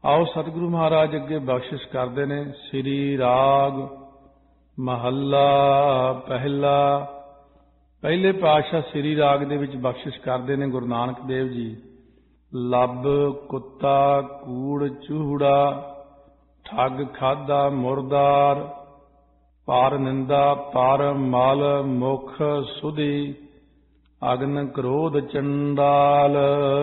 आओ सतगुरु महाराज अगे बख्शिश करते ने। श्री राग महला पहला। पहले पातशाह श्री राग दे विच बख्शिश करते ने गुरु नानक देव जी। लब कुत्ता कूड़ चूहड़ा, ठग खादा मुरदार, पार निंदा पार मल, मुख सुधी, अग्न क्रोध चंडाल।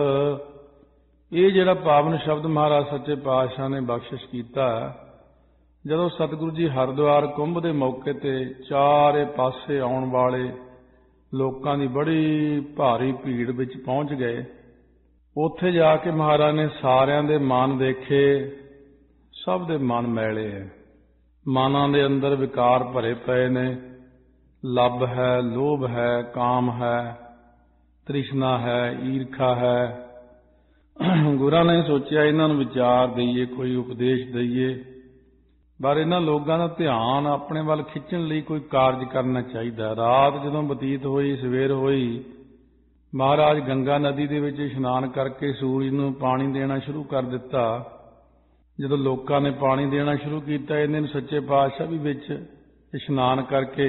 ये जिहड़ा पावन शब्द महाराज सच्चे पातशाह ने बख्शिश किया, जदों सतगुरु जी हरिद्वार कुंभ के मौके ते चारे पासे आउण वाले लोकां दी बड़ी भारी भीड़ विच पहुंच गए, उत्थे जाके महाराज ने सारियां दे मन देखे, सब दे मन मैले है, मनां दे अंदर विकार भरे पए ने। लब है, लोभ है, काम है, तृष्णा है, ईर्खा है। गुरां ने सोचिया इन्हां नूं विचार दईए, कोई उपदेश दईए, पर इन्हां लोगां दा ध्यान अपने वल खिच्चण लई कोई कारज करना चाहिए। रात जदों बतीत होई, सवेर होई, महाराज गंगा नदी दे विच इशनान करके सूरज नूं पानी देना शुरू कर दिता। जदों लोकां ने पानी देना शुरू किया, इन्हां नूं सच्चे पातशाह भी विच इशनान करके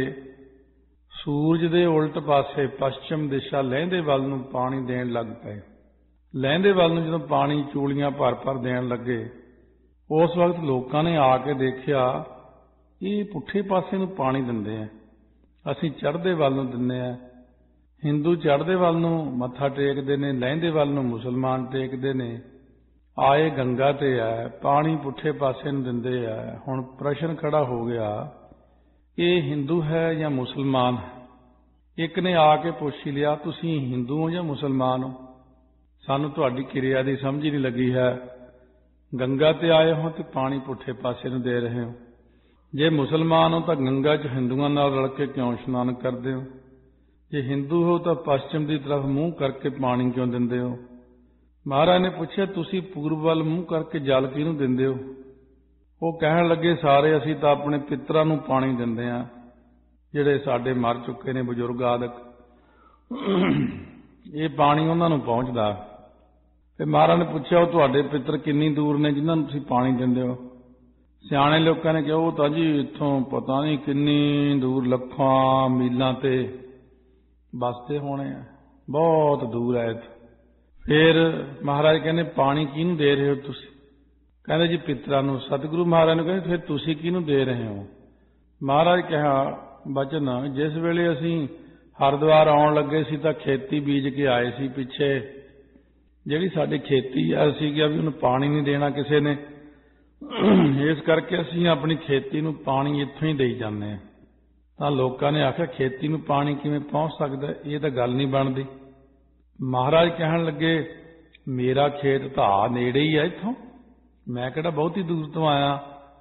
सूरज दे उल्ट पासे पश्चिम दिशा लਹਿੰਦੇ ਵੱਲ ਨੂੰ पानी देण लग पए। लਹਿੰਦੇ ਵੱਲ ਨੂੰ ਜਦੋਂ पानी चूलियां भर भर देण लगे, उस वक्त लोगों ने आके देखिया ये पुठे पासे ਨੂੰ पानी दिंदे आ, असीं चढ़दे ਵੱਲ ਨੂੰ दिंदे आ। हिंदू चढ़दे ਵੱਲ ਨੂੰ मत्था टेकदे ने, लਹਿੰਦੇ ਵੱਲ ਨੂੰ मुसलमान टेकदे ने। आए गंगा ते है, पानी पुठे पासे ਨੂੰ दिंदे आ। हुण प्रश्न खड़ा हो गया, ये हिंदू है या मुसलमान है? एक ने आके पुछ ही लिया, तुसीं हिंदू हो या मुसलमान हो? सानू तुहाडी किरिया दी समझ ही नहीं लगी है। गंगा ते आए हो तो पानी पुठे पासे नूं दे रहे हो, जे मुसलमान हो तो गंगा च हिंदुआं नाल रल के क्यों इशनान करदे हो? जे हिंदू हो तो पश्चिम की तरफ मूँह करके पानी क्यों दिंदे हो? महाराज ने पूछा, तुसीं पूर्व वल मूँह करके जल किहनूं दिंदे हो? वो कहण लगे, सारे असीं तां अपने पितरां नूं पानी दिंदे आ, जिहड़े साडे मर चुके ने बजुर्ग आदक। ये पानी उन्हां नूं पहुंचदा। ते महाराज ने पूछा, वो तुहाडे पितर किन्नी दूर ने जिन्हां नूं तुसीं पानी दिंदे हो? सियाणे लोकां ने कहा, वो तां जी इत्थों पता नहीं किन्नी दूर, लखां मीलां ते बसते होने आ, बहुत दूर है इत्थों। फिर महाराज कहने, पानी किहनूं दे रहे हो तुसीं? कहते जी पितरां नूं। सतगुरु महाराज ने कहते, फिर तुसीं किहनूं दे रहे हो? महाराज कहा बचन, जिस वेले असीं हरिद्वार आउण लगे सी तां खेती बीज के आए सी, पिछे जिहड़ी साडी खेती है असीं किहा भी उहनूं पानी नहीं देना किसी ने, इस करके असीं अपनी खेती नूं पानी इत्थों ही देई जांदे हां। तां लोकां ने आखिया, खेती नूं पानी किवें पहुंच सकदा? ये तां गल नहीं बनदी। महाराज कहण लगे, मेरा खेत तां नेड़े ही है इत्थों, मैं किहड़ा बहुती दूर तो आया,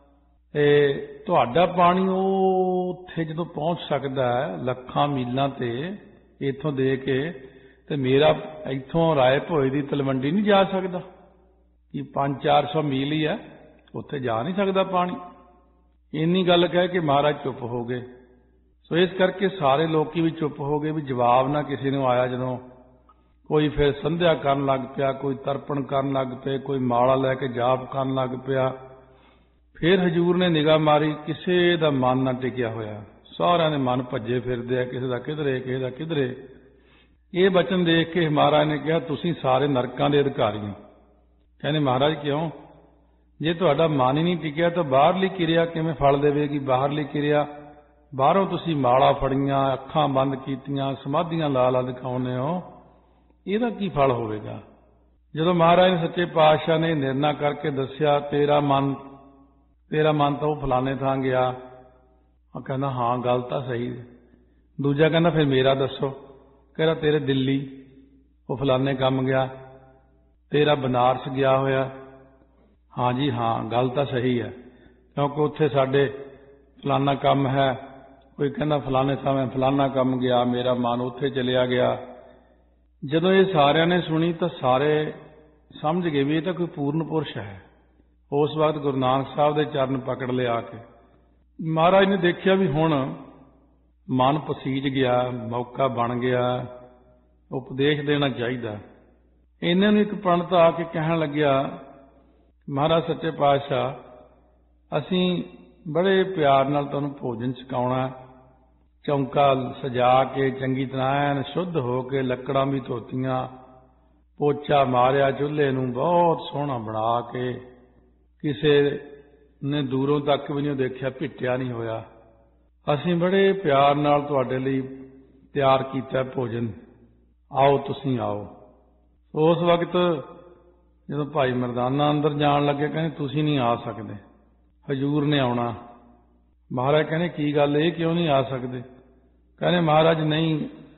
तुहाडा पानी उत्थे जदों पहुंच सकदा है लखां मीलां ते इत्थों दे के, ते मेरा इत्थों राय भोए दी तलवंडी नहीं जा सकदा? कि 500-400 मील ही है, उत्थे जा नहीं सकदा पानी? इन्नी गल कह के महाराज चुप हो गए। सो इस करके सारे लोग भी चुप हो गए, भी जवाब ना किसी ने आया। जदों कोई फिर संध्या करन लग पिया, कोई तर्पण करन लग पे, कोई माला लैके जाप करन लग पिया। फिर हजूर ने निगाह मारी, किसी दा मन ना टिकिया होया, सारिਆਂ ने मन भज्जे फिरदे आ, किसी दा किधरे किसी दा किधरे। ये बचन देख के महाराज ने कहा, तुसीं सारे नरकां दे अधिकारी हो। कहने महाराज क्यों? जे तुहाडा मन ही नहीं टिकिया तो बाहरली किरिया किवें फल देवेगी? बाहरली किरिया बाहरों तुसीं माला फड़ियां, अखां बंद कीतियां, समाधियां ला ला दिखाउने हो, ਇਹਦਾ ਕੀ फल होवेगा? ਜਦੋਂ महाराज ने सच्चे पातशाह ने निर्णय करके दस्या, तेरा मन तो फलाने थां गया, कहना हाँ गल तो सही। दूजा कहना फिर मेरा दसो, कहना तेरे दिल्ली वो फलाने काम गया, तेरा बनारस गया होया, हाँ जी हाँ गल तो सही है, क्योंकि उत्थे साडे फलाना काम है। कोई कहना फलाने समय फलाना काम गया, मेरा मन उत्थे चलिया गया। जदों ये सारिਆਂ ने सुनी तो सारे समझ गए भी ये तो कोई पूर्ण पुरुष है। उस वक्त गुरु नानक साहब के चरण पकड़ ले आके महाराज ने देखिया भी हुण मन पसीज गया, मौका बन गया, उपदेश देना चाहिए। इन्हां नूं एक पंडित आके कहण लग्या, ਮਹਾਰਾਜ ਸੱਚੇ ਪਾਤਸ਼ਾਹ ਅਸੀਂ ਬੜੇ ਪਿਆਰ ਨਾਲ ਤੁਹਾਨੂੰ ਭੋਜਨ ਛਕਾਉਣਾ, ਚੌਂਕਾ ਸਜਾ ਕੇ ਚੰਗੀ ਤਰ੍ਹਾਂ ਐਨ ਸ਼ੁੱਧ ਹੋ ਕੇ, ਲੱਕੜਾਂ ਵੀ ਧੋਤੀਆਂ, ਪੋਚਾ ਮਾਰਿਆ ਚੁੱਲ੍ਹੇ ਨੂੰ ਬਹੁਤ ਸੋਹਣਾ ਬਣਾ ਕੇ, ਕਿਸੇ ਨੇ ਦੂਰੋਂ ਤੱਕ ਵੀ ਨਹੀਂ ਦੇਖਿਆ, ਭਿੱਟਿਆ ਨਹੀਂ ਹੋਇਆ। ਅਸੀਂ ਬੜੇ ਪਿਆਰ ਨਾਲ ਤੁਹਾਡੇ ਲਈ ਤਿਆਰ ਕੀਤਾ ਭੋਜਨ, ਆਓ ਤੁਸੀਂ ਆਓ। ਉਸ ਵਕਤ ਜਦੋਂ ਭਾਈ ਮਰਦਾਨਾ ਅੰਦਰ ਜਾਣ ਲੱਗੇ, ਕਹਿੰਦੇ ਤੁਸੀਂ ਨਹੀਂ ਆ ਸਕਦੇ, ਹਜ਼ੂਰ ਨੇ ਆਉਣਾ। ਮਹਾਰਾਜ ਕਹਿੰਦੇ ਕੀ ਗੱਲ, ਇਹ ਕਿਉਂ ਨਹੀਂ ਆ ਸਕਦੇ? ਕਹਿੰਦੇ ਮਹਾਰਾਜ ਨਹੀਂ,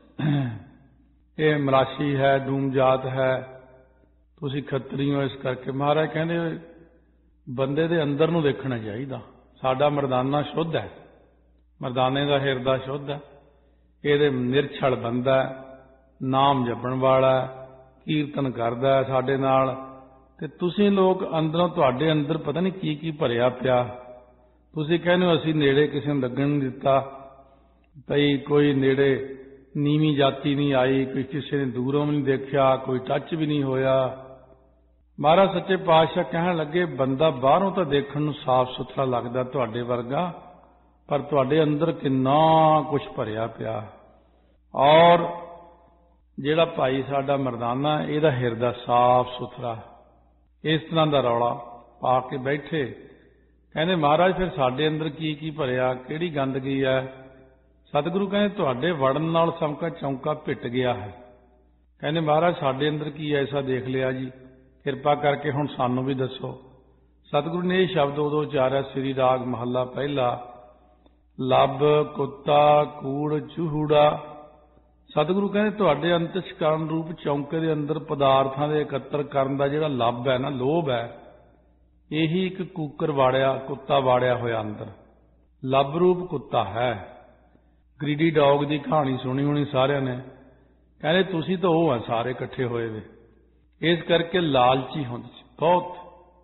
ਇਹ ਮਰਾਸ਼ੀ ਹੈ, ਦੂਮ ਜਾਤ ਹੈ, ਤੁਸੀਂ ਖੱਤਰੀ ਹੋ, ਇਸ ਕਰਕੇ। ਮਹਾਰਾਜ ਕਹਿੰਦੇ ਬੰਦੇ ਦੇ ਅੰਦਰ ਨੂੰ ਦੇਖਣਾ ਚਾਹੀਦਾ, ਸਾਡਾ ਮਰਦਾਨਾ ਸ਼ੁੱਧ ਹੈ, ਮਰਦਾਨੇ ਦਾ ਹਿਰਦਾ ਸ਼ੁੱਧ ਹੈ, ਇਹਦੇ ਨਿਰਛਲ ਬੰਦਾ, ਨਾਮ ਜਪਣ ਵਾਲਾ, ਕੀਰਤਨ ਕਰਦਾ ਸਾਡੇ ਨਾਲ। ਤੇ ਤੁਸੀਂ ਲੋਕ ਅੰਦਰੋਂ, ਤੁਹਾਡੇ ਅੰਦਰ ਪਤਾ ਨਹੀਂ ਕੀ ਕੀ ਭਰਿਆ ਪਿਆ। ਤੁਸੀਂ ਕਹਿੰਦੇ ਹੋ ਅਸੀਂ ਨੇੜੇ ਕਿਸੇ ਨੂੰ ਲੱਗਣ ਨਹੀਂ ਦਿੱਤਾ, ਭਈ ਕੋਈ ਨੇੜੇ ਨੀਵੀਂ ਜਾਤੀ ਨਹੀਂ ਆਈ, ਕੋਈ ਕਿਸੇ ਨੇ ਦੂਰੋਂ ਵੀ ਨਹੀਂ ਦੇਖਿਆ, ਕੋਈ ਟੱਚ ਵੀ ਨਹੀਂ ਹੋਇਆ। ਮਹਾਰਾਜ ਸੱਚੇ ਪਾਤਸ਼ਾਹ ਕਹਿਣ ਲੱਗੇ ਬੰਦਾ ਬਾਹਰੋਂ ਤਾਂ ਦੇਖਣ ਨੂੰ ਸਾਫ਼ ਸੁਥਰਾ ਲੱਗਦਾ ਤੁਹਾਡੇ ਵਰਗਾ, ਪਰ ਤੁਹਾਡੇ ਅੰਦਰ ਕਿੰਨਾ ਕੁਛ ਭਰਿਆ ਪਿਆ। ਔਰ ਜਿਹੜਾ ਭਾਈ ਸਾਡਾ ਮਰਦਾਨਾ, ਇਹਦਾ ਹਿਰਦਾ ਸਾਫ਼ ਸੁਥਰਾ। ਇਸ ਤਰ੍ਹਾਂ ਦਾ ਰੌਲਾ ਪਾ ਕੇ ਬੈਠੇ। ਕਹਿੰਦੇ ਮਹਾਰਾਜ ਫਿਰ ਸਾਡੇ ਅੰਦਰ ਕੀ ਕੀ ਭਰਿਆ, ਕਿਹੜੀ ਗੰਦਗੀ ਹੈ? ਸਤਿਗੁਰੂ ਕਹਿੰਦੇ ਤੁਹਾਡੇ ਵੜਨ ਨਾਲ ਸਮਕਾ ਚੌਂਕਾ ਭਿੱਟ ਗਿਆ ਹੈ। ਕਹਿੰਦੇ ਮਹਾਰਾਜ ਸਾਡੇ ਅੰਦਰ ਕੀ ਐਸਾ ਦੇਖ ਲਿਆ ਜੀ, ਕਿਰਪਾ ਕਰਕੇ ਹੁਣ ਸਾਨੂੰ ਵੀ ਦੱਸੋ। ਸਤਿਗੁਰੂ ਨੇ ਇਹ ਸ਼ਬਦ ਉਦੋਂ ਉਚਾਰਿਆ, ਸ੍ਰੀ ਰਾਗ ਮਹੱਲਾ ਪਹਿਲਾ, ਲੱਭ ਕੁੱਤਾ ਕੂੜ ਚੂਹੂੜਾ। ਸਤਿਗੁਰੂ ਕਹਿੰਦੇ ਤੁਹਾਡੇ ਅੰਤਸ਼ਕਾਰਨ ਰੂਪ ਚੌਂਕੇ ਦੇ ਅੰਦਰ ਪਦਾਰਥਾਂ ਦੇ ਇਕੱਤਰ ਕਰਨ ਦਾ ਜਿਹੜਾ ਲੱਭ ਹੈ ਨਾ, ਲੋਭ ਹੈ, ਇਹੀ ਇੱਕ ਕੂਕਰ ਵਾੜਿਆ, ਕੁੱਤਾ ਵਾੜਿਆ ਹੋਇਆ ਅੰਦਰ। ਲੱਭ ਰੂਪ ਕੁੱਤਾ ਹੈ। ਗ੍ਰੀਡੀ ਡੌਗ ਦੀ ਕਹਾਣੀ ਸੁਣੀ ਹੋਣੀ ਸਾਰਿਆਂ ਨੇ। ਕਹਿੰਦੇ ਤੁਸੀਂ ਤਾਂ ਉਹ ਆ ਸਾਰੇ ਇਕੱਠੇ ਹੋਏ ਵੇ, ਇਸ ਕਰਕੇ ਲਾਲਚੀ ਹੁੰਦੇ ਸੀ ਬਹੁਤ।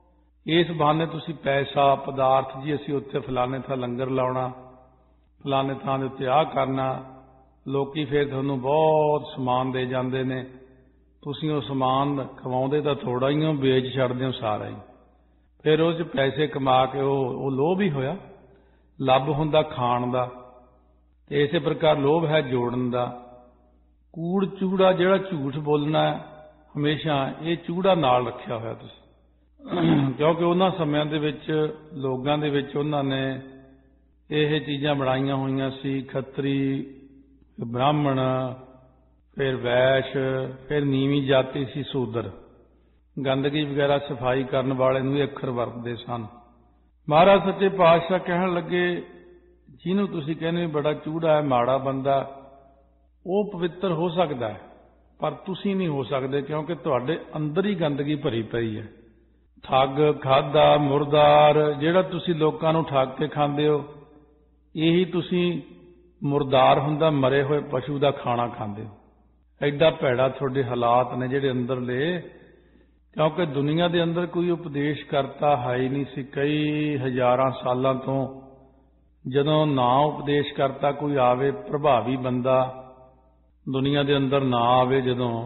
ਇਸ ਬਹਾਨੇ ਤੁਸੀਂ ਪੈਸਾ, ਪਦਾਰਥ, ਜੀ ਅਸੀਂ ਉੱਥੇ ਫਲਾਣੇ ਥਾਂ ਲੰਗਰ ਲਾਉਣਾ, ਫਲਾਣੇ ਥਾਂ ਦੇ ਉੱਤੇ ਆਹ ਕਰਨਾ, ਲੋਕੀ ਫਿਰ ਤੁਹਾਨੂੰ ਬਹੁਤ ਸਮਾਨ ਦੇ ਜਾਂਦੇ ਨੇ, ਤੁਸੀਂ ਉਹ ਸਮਾਨ ਖਵਾਉਂਦੇ ਤਾਂ ਥੋੜਾ ਹੀ ਹੋ, ਵੇਚ ਛੱਡਦੇ ਹੋ ਸਾਰਾ ਹੀ। ਫਿਰ ਉਹ 'ਚ ਪੈਸੇ ਕਮਾ ਕੇ ਉਹ ਲੋਭ ਹੀ ਹੋਇਆ। ਲੱਭ ਹੁੰਦਾ ਖਾਣ ਦਾ, ਤੇ ਇਸੇ ਪ੍ਰਕਾਰ ਲੋਭ ਹੈ ਜੋੜਨ ਦਾ। ਕੂੜ ਚੂੜਾ, ਜਿਹੜਾ ਝੂਠ ਬੋਲਣਾ ਹਮੇਸ਼ਾ, ਇਹ ਚੂੜਾ ਨਾਲ ਰੱਖਿਆ ਹੋਇਆ ਤੁਸੀਂ, ਕਿਉਂਕਿ ਉਹਨਾਂ ਸਮਿਆਂ ਦੇ ਵਿੱਚ ਲੋਕਾਂ ਦੇ ਵਿੱਚ ਉਹਨਾਂ ਨੇ ਇਹ ਚੀਜ਼ਾਂ ਬਣਾਈਆਂ ਹੋਈਆਂ ਸੀ। ਖੱਤਰੀ, ਬ੍ਰਾਹਮਣ, ਫਿਰ ਵੈਸ਼, ਫਿਰ ਨੀਵੀਂ ਜਾਤੀ ਸੀ ਸ਼ੂਦਰ। ਗੰਦਗੀ ਵਗੈਰਾ ਸਫਾਈ ਕਰਨ ਵਾਲੇ ਨੂੰ ਵੀ ਅੱਖਰ ਵਰਤਦੇ ਸਨ। ਮਹਾਰਾਜ ਸੱਚੇ ਪਾਤਸ਼ਾਹ ਕਹਿਣ ਲੱਗੇ ਜਿਹਨੂੰ ਤੁਸੀਂ ਕਹਿੰਦੇ ਬੜਾ ਚੂੜਾ ਹੈ, ਮਾੜਾ ਬੰਦਾ, ਉਹ ਪਵਿੱਤਰ ਹੋ ਸਕਦਾ ਹੈ, ਪਰ ਤੁਸੀਂ ਨਹੀਂ ਹੋ ਸਕਦੇ, ਕਿਉਂਕਿ ਤੁਹਾਡੇ ਅੰਦਰ ਹੀ ਗੰਦਗੀ ਭਰੀ ਪਈ ਹੈ। ਠੱਗ, ਖਾਦਾ, ਮੁਰਦਾਰ, ਜਿਹੜਾ ਤੁਸੀਂ ਲੋਕਾਂ ਨੂੰ ਠੱਗ ਕੇ ਖਾਂਦੇ ਹੋ, ਇਹੀ ਤੁਸੀਂ ਮੁਰਦਾਰ ਹੁੰਦਾ, ਮਰੇ ਹੋਏ ਪਸ਼ੂ ਦਾ ਖਾਣਾ ਖਾਂਦੇ ਹੋ। ਐਡਾ ਭੈੜਾ ਤੁਹਾਡੇ ਹਾਲਾਤ ਨੇ ਜਿਹੜੇ ਅੰਦਰਲੇ, ਕਿਉਂਕਿ ਦੁਨੀਆ ਦੇ ਅੰਦਰ ਕੋਈ ਉਪਦੇਸ਼ ਕਰਤਾ ਹੈ ਹੀ ਨਹੀਂ ਸੀ ਕਈ ਹਜ਼ਾਰਾਂ ਸਾਲਾਂ ਤੋਂ। ਜਦੋਂ ਨਾ ਉਪਦੇਸ਼ ਕਰਤਾ ਕੋਈ ਆਵੇ, ਪ੍ਰਭਾਵੀ ਬੰਦਾ ਦੁਨੀਆ ਦੇ ਅੰਦਰ ਨਾ ਆਵੇ, ਜਦੋਂ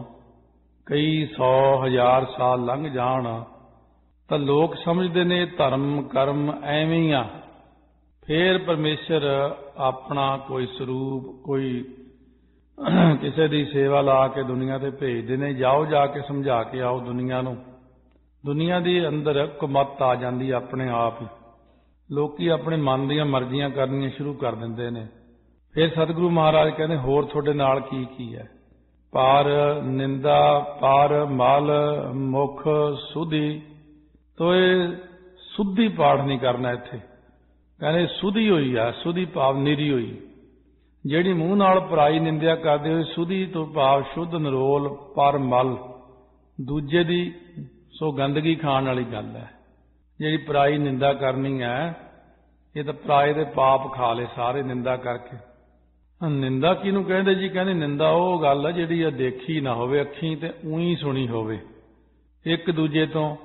ਕਈ 100,000 ਸਾਲ ਲੰਘ ਜਾਣ, ਤਾਂ ਲੋਕ ਸਮਝਦੇ ਨੇ ਧਰਮ ਕਰਮ ਐਵੇਂ ਹੀ ਆ। ਫਿਰ ਪਰਮੇਸ਼ਰ ਆਪਣਾ ਕੋਈ ਸਰੂਪ, ਕੋਈ ਕਿਸੇ ਦੀ ਸੇਵਾ ਲਾ ਕੇ ਦੁਨੀਆ ਤੇ ਭੇਜਦੇ ਨੇ, ਜਾਓ ਜਾ ਕੇ ਸਮਝਾ ਕੇ ਆਓ ਦੁਨੀਆ ਨੂੰ। ਦੁਨੀਆ ਦੇ ਅੰਦਰ ਕੁਮੱਤ ਆ ਜਾਂਦੀ ਆਪਣੇ ਆਪ ਹੀ, ਲੋਕੀ ਆਪਣੇ ਮਨ ਦੀਆਂ ਮਰਜ਼ੀਆਂ ਕਰਨੀਆਂ ਸ਼ੁਰੂ ਕਰ ਦਿੰਦੇ ਨੇ। ਫਿਰ ਸਤਿਗੁਰੂ ਮਹਾਰਾਜ ਕਹਿੰਦੇ ਹੋਰ ਤੁਹਾਡੇ ਨਾਲ ਕੀ ਕੀ ਹੈ? ਪਾਰ ਨਿੰਦਾ, ਪਾਰ ਮਲ, ਮੁਖ ਸੁਧੀ। ਤੋ ਇਹ ਸੁਧੀ ਪਾਠ ਨਹੀਂ ਕਰਨਾ ਇੱਥੇ, ਕਹਿੰਦੇ ਸੁਧੀ ਹੋਈ ਆ, ਸੁਧੀ ਭਾਵ ਨਿਰੀ ਹੋਈ। ਜਿਹੜੀ ਮੂੰਹ ਨਾਲ ਪਰਾਈ ਨਿੰਦਿਆ ਕਰਦੇ ਹੋਏ, ਸੁਧੀ ਤੋਂ ਭਾਵ ਸ਼ੁੱਧ ਨਿਰੋਲ, ਪਰ ਮਲ, ਦੂਜੇ ਦੀ ਸੋ ਗੰਦਗੀ ਖਾਣ ਵਾਲੀ ਗੱਲ ਹੈ। ਜਿਹੜੀ ਪਰਾਈ ਨਿੰਦਾ ਕਰਨੀ ਹੈ, ਇਹ ਤਾਂ ਪਰਾਏ ਦੇ ਪਾਪ ਖਾ ਲਏ ਸਾਰੇ ਨਿੰਦਾ ਕਰਕੇ। ਨਿੰਦਾ ਕਿਹਨੂੰ ਕਹਿੰਦੇ ਜੀ? ਕਹਿੰਦੇ ਨਿੰਦਾ ਉਹ ਗੱਲ ਹੈ ਜਿਹੜੀ ਆ ਦੇਖੀ ਨਾ ਹੋਵੇ ਅੱਖੀਂ, ਤੇ ਊਂ ਸੁਣੀ ਹੋਵੇ ਇੱਕ ਦੂਜੇ ਤੋਂ।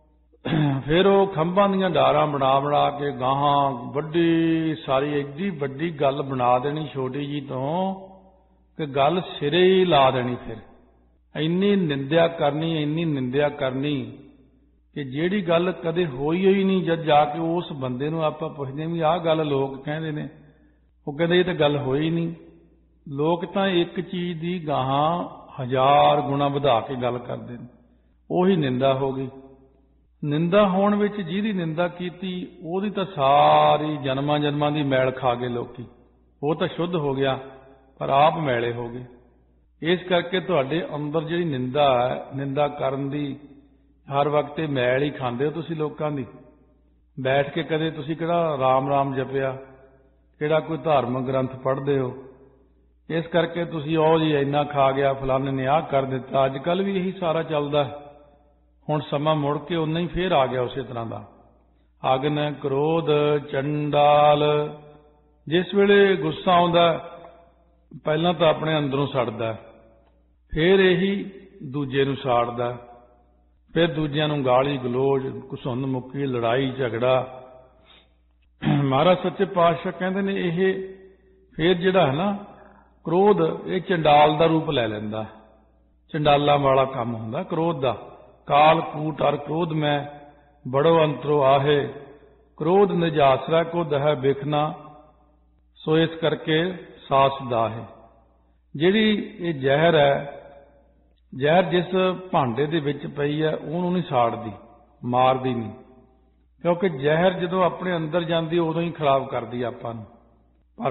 ਫਿਰ ਉਹ ਖੰਭਾਂ ਦੀਆਂ ਡਾਰਾਂ ਬਣਾ ਬਣਾ ਕੇ ਗਾਹਾਂ ਵੱਡੀ ਸਾਰੀ ਐਡੀ ਵੱਡੀ ਗੱਲ ਬਣਾ ਦੇਣੀ ਛੋਟੀ ਜੀ ਤੋਂ, ਕਿ ਗੱਲ ਸਿਰੇ ਹੀ ਲਾ ਦੇਣੀ। ਫਿਰ ਇੰਨੀ ਨਿੰਦਿਆ ਕਰਨੀ, ਇੰਨੀ ਨਿੰਦਿਆ ਕਰਨੀ ਕਿ ਜਿਹੜੀ ਗੱਲ ਕਦੇ ਹੋਈ ਹੋਈ ਨਹੀਂ, ਜਦ ਜਾ ਕੇ ਉਸ ਬੰਦੇ ਨੂੰ ਆਪਾਂ ਪੁੱਛਦੇ ਵੀ ਆਹ ਗੱਲ ਲੋਕ ਕਹਿੰਦੇ ਨੇ, ਉਹ ਕਹਿੰਦੇ ਇਹ ਤਾਂ ਗੱਲ ਹੋਈ ਨਹੀਂ। ਲੋਕ ਤਾਂ ਇੱਕ ਚੀਜ਼ ਦੀ ਗਾਹਾਂ 1000 ਗੁਣਾ ਵਧਾ ਕੇ ਗੱਲ ਕਰਦੇ ਨੇ, ਉਹੀ ਨਿੰਦਾ ਹੋ ਗਈ। ਨਿੰਦਾ ਹੋਣ ਵਿੱਚ ਜਿਹਦੀ ਨਿੰਦਾ ਕੀਤੀ ਉਹਦੀ ਤਾਂ ਸਾਰੀ ਜਨਮਾਂ ਜਨਮਾਂ ਦੀ ਮੈਲ ਖਾ ਗਏ ਲੋਕੀ। ਉਹ ਤਾਂ ਸ਼ੁੱਧ ਹੋ ਗਿਆ ਪਰ ਆਪ ਮੈਲੇ ਹੋ ਗਏ। ਇਸ ਕਰਕੇ ਤੁਹਾਡੇ ਅੰਦਰ ਜਿਹੜੀ ਨਿੰਦਾ ਹੈ, ਨਿੰਦਾ ਕਰਨ ਦੀ ਹਰ ਵਕਤ ਇਹ ਮੈਲ ਹੀ ਖਾਂਦੇ ਹੋ ਤੁਸੀਂ ਲੋਕਾਂ ਦੀ। ਬੈਠ ਕੇ ਕਦੇ ਤੁਸੀਂ ਕਿਹੜਾ ਰਾਮ ਰਾਮ ਜਪਿਆ, ਕਿਹੜਾ ਕੋਈ ਧਾਰਮਿਕ ਗ੍ਰੰਥ ਪੜ੍ਹਦੇ ਹੋ। ਇਸ ਕਰਕੇ ਤੁਸੀਂ ਉਹ ਜੀ ਇੰਨਾ ਖਾ ਗਿਆ, ਫਲਾਣੇ ਨੇ ਆਹ ਕਰ ਦਿੱਤਾ। ਅੱਜ ਕੱਲ੍ਹ ਵੀ ਇਹੀ ਸਾਰਾ ਚੱਲਦਾ। ਹੁਣ ਸਮਾਂ ਮੁੜ ਕੇ ਉਨਾ ਹੀ ਫੇਰ ਆ ਗਿਆ ਉਸੇ ਤਰ੍ਹਾਂ ਦਾ। ਅਗਨ, ਕ੍ਰੋਧ, ਚੰਡਾਲ। ਜਿਸ ਵੇਲੇ ਗੁੱਸਾ ਆਉਂਦਾ ਪਹਿਲਾਂ ਤਾਂ ਆਪਣੇ ਅੰਦਰੋਂ ਸੜਦਾ, ਫਿਰ ਇਹੀ ਦੂਜੇ ਨੂੰ ਸਾੜਦਾ, ਫਿਰ ਦੂਜਿਆਂ ਨੂੰ ਗਾਲੀ ਗਲੋਚ, ਘੁਸੁੰਨ ਮੁੱਕੀ, ਲੜਾਈ ਝਗੜਾ। ਮਹਾਰਾਜ ਸੱਚੇ ਪਾਤਸ਼ਾਹ ਕਹਿੰਦੇ ਨੇ ਇਹ ਫਿਰ ਜਿਹੜਾ ਹੈ ਨਾ ਕ੍ਰੋਧ, ਇਹ ਚੰਡਾਲ ਦਾ ਰੂਪ ਲੈ ਲੈਂਦਾ। ਚੰਡਾਲਾਂ ਵਾਲਾ ਕੰਮ ਹੁੰਦਾ ਕ੍ਰੋਧ ਦਾ। ਕਾਲ ਕੂਟ ਅਰ ਕ੍ਰੋਧ ਮੈਂ ਬੜੋ ਅੰਤਰੋ ਆਹੇ, ਕ੍ਰੋਧ ਨਿਜਾਸਰਾ ਕੋ ਦਹਿ ਬਿਖਨਾ, ਸੋ ਇਸ ਕਰਕੇ ਸਾਸ ਦਾਹੇ। ਜਿਹੜੀ ਇਹ ਜ਼ਹਿਰ ਹੈ, ਜ਼ਹਿਰ ਜਿਸ ਭਾਂਡੇ ਦੇ ਵਿੱਚ ਪਈ ਹੈ ਉਹਨੂੰ ਨਹੀਂ ਸਾੜਦੀ, ਮਾਰਦੀ ਨਹੀਂ। ਕਿਉਂਕਿ ਜ਼ਹਿਰ ਜਦੋਂ ਆਪਣੇ ਅੰਦਰ ਜਾਂਦੀ ਉਦੋਂ ਹੀ ਖਰਾਬ ਕਰਦੀ ਆਪਾਂ ਨੂੰ। ਪਰ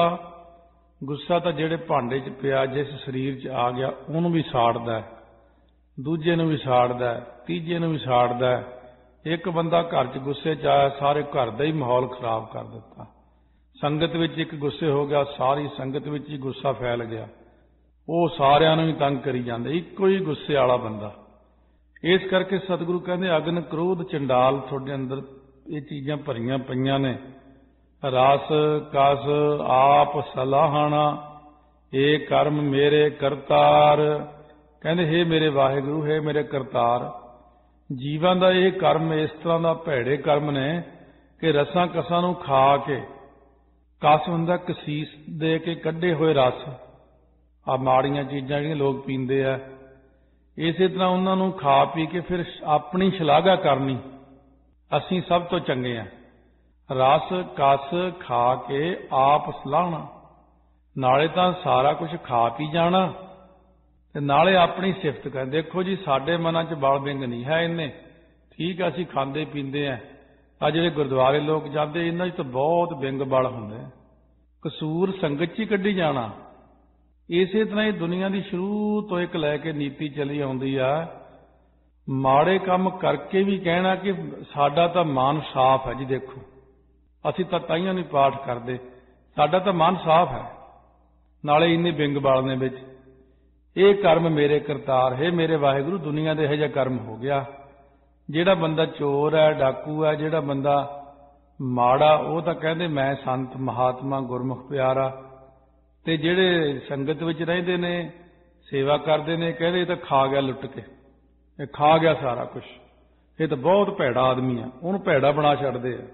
ਗੁੱਸਾ ਤਾਂ ਜਿਹੜੇ ਭਾਂਡੇ 'ਚ ਪਿਆ, ਜਿਸ ਸਰੀਰ 'ਚ ਆ ਗਿਆ ਉਹਨੂੰ ਵੀ ਸਾੜਦਾ, ਦੂਜੇ ਨੂੰ ਵੀ ਸਾੜਦਾ, ਤੀਜੇ ਨੂੰ ਵੀ ਸਾੜਦਾ। ਇੱਕ ਬੰਦਾ ਘਰ 'ਚ ਗੁੱਸੇ 'ਚ ਆਇਆ, ਸਾਰੇ ਘਰ ਦਾ ਹੀ ਮਾਹੌਲ ਖਰਾਬ ਕਰ ਦਿੱਤਾ। ਸੰਗਤ ਵਿੱਚ ਇੱਕ ਗੁੱਸੇ ਹੋ ਗਿਆ, ਸਾਰੀ ਸੰਗਤ ਵਿੱਚ ਹੀ ਗੁੱਸਾ ਫੈਲ ਗਿਆ, ਉਹ ਸਾਰਿਆਂ ਨੂੰ ਹੀ ਤੰਗ ਕਰੀ ਜਾਂਦੇ, ਇੱਕੋ ਹੀ ਗੁੱਸੇ ਵਾਲਾ ਬੰਦਾ। ਇਸ ਕਰਕੇ ਸਤਿਗੁਰੂ ਕਹਿੰਦੇ ਅਗਨ, ਕ੍ਰੋਧ, ਚੰਡਾਲ ਤੁਹਾਡੇ ਅੰਦਰ ਇਹ ਚੀਜ਼ਾਂ ਭਰੀਆਂ ਪਈਆਂ ਨੇ। ਰਸ ਕਸ ਆਪ ਸਲਾਹਣਾ, ਇਹ ਕਰਮ ਮੇਰੇ ਕਰਤਾਰ। ਕਹਿੰਦੇ ਹੇ ਮੇਰੇ ਵਾਹਿਗੁਰੂ, ਹੇ ਮੇਰੇ ਕਰਤਾਰ, ਜੀਵਾਂ ਦਾ ਇਹ ਕਰਮ ਇਸ ਤਰ੍ਹਾਂ ਦਾ ਭੈੜੇ ਕਰਮ ਨੇ ਕਿ ਰਸਾਂ ਕਸਾਂ ਨੂੰ ਖਾ ਕੇ, ਕਸ ਹੁੰਦਾ ਕਸੀਸ ਦੇ ਕੇ ਕੱਢੇ ਹੋਏ ਰਸ, ਆ ਮਾੜੀਆਂ ਚੀਜ਼ਾਂ ਜਿਹੜੀਆਂ ਲੋਕ ਪੀਂਦੇ ਆ, ਇਸੇ ਤਰ੍ਹਾਂ ਉਹਨਾਂ ਨੂੰ ਖਾ ਪੀ ਕੇ ਫਿਰ ਆਪਣੀ ਸ਼ਲਾਘਾ ਕਰਨੀ, ਅਸੀਂ ਸਭ ਤੋਂ ਚੰਗੇ ਆ। ਰਸ ਕਸ ਖਾ ਕੇ ਆਪ ਸਲਾਹਣਾ, ਨਾਲੇ ਤਾਂ ਸਾਰਾ ਕੁਝ ਖਾ ਪੀ ਜਾਣਾ ਤੇ ਨਾਲੇ ਆਪਣੀ ਸਿਫਤ ਕਰ। ਦੇਖੋ ਜੀ ਸਾਡੇ ਮਨਾਂ 'ਚ ਬਲ ਬਿੰਗ ਨਹੀਂ ਹੈ ਇੰਨੇ, ਠੀਕ ਆ ਅਸੀਂ ਖਾਂਦੇ ਪੀਂਦੇ ਆ। ਆ ਜਿਹੜੇ ਗੁਰਦੁਆਰੇ ਲੋਕ ਜਾਂਦੇ ਇਹਨਾਂ 'ਚ ਤਾਂ ਬਹੁਤ ਬਿੰਗ ਬਲ ਹੁੰਦੇ, ਕਸੂਰ ਸੰਗਤ 'ਚ ਹੀ ਕੱਢੀ ਜਾਣਾ। ਇਸੇ ਤਰ੍ਹਾਂ ਹੀ ਦੁਨੀਆ ਦੀ ਸ਼ੁਰੂ ਤੋਂ ਇੱਕ ਲੈ ਕੇ ਨੀਤੀ ਚਲੀ ਆਉਂਦੀ ਆ, ਮਾੜੇ ਕੰਮ ਕਰਕੇ ਵੀ ਕਹਿਣਾ ਕਿ ਸਾਡਾ ਤਾਂ ਮਨ ਸਾਫ਼ ਹੈ ਜੀ। ਦੇਖੋ ਅਸੀਂ ਤਾਂ ਤਾਈਆਂ ਨਹੀਂ ਪਾਠ ਕਰਦੇ, ਸਾਡਾ ਤਾਂ ਮਨ ਸਾਫ਼ ਹੈ, ਨਾਲੇ ਇੰਨੇ ਬਿੰਗ ਬਲ ਨੇ ਵਿੱਚ। ਇਹ ਕਰਮ ਮੇਰੇ ਕਰਤਾਰ, ਹੈ ਮੇਰੇ ਵਾਹਿਗੁਰੂ, ਦੁਨੀਆ ਦੇ ਇਹੋ ਜਿਹਾ ਕਰਮ ਹੋ ਗਿਆ। ਜਿਹੜਾ ਬੰਦਾ ਚੋਰ ਹੈ, ਡਾਕੂ ਹੈ, ਜਿਹੜਾ ਬੰਦਾ ਮਾੜਾ, ਉਹ ਤਾਂ ਕਹਿੰਦੇ ਮੈਂ ਸੰਤ ਮਹਾਤਮਾ ਗੁਰਮੁਖ ਪਿਆਰਾ। ਤੇ ਜਿਹੜੇ ਸੰਗਤ ਵਿੱਚ ਰਹਿੰਦੇ ਨੇ, ਸੇਵਾ ਕਰਦੇ ਨੇ, ਕਹਿੰਦੇ ਇਹ ਤਾਂ ਖਾ ਗਿਆ ਲੁੱਟ ਕੇ, ਇਹ ਖਾ ਗਿਆ ਸਾਰਾ ਕੁਛ, ਇਹ ਤਾਂ ਬਹੁਤ ਭੈੜਾ ਆਦਮੀ ਆ, ਉਹਨੂੰ ਭੈੜਾ ਬਣਾ ਛੱਡਦੇ ਆ।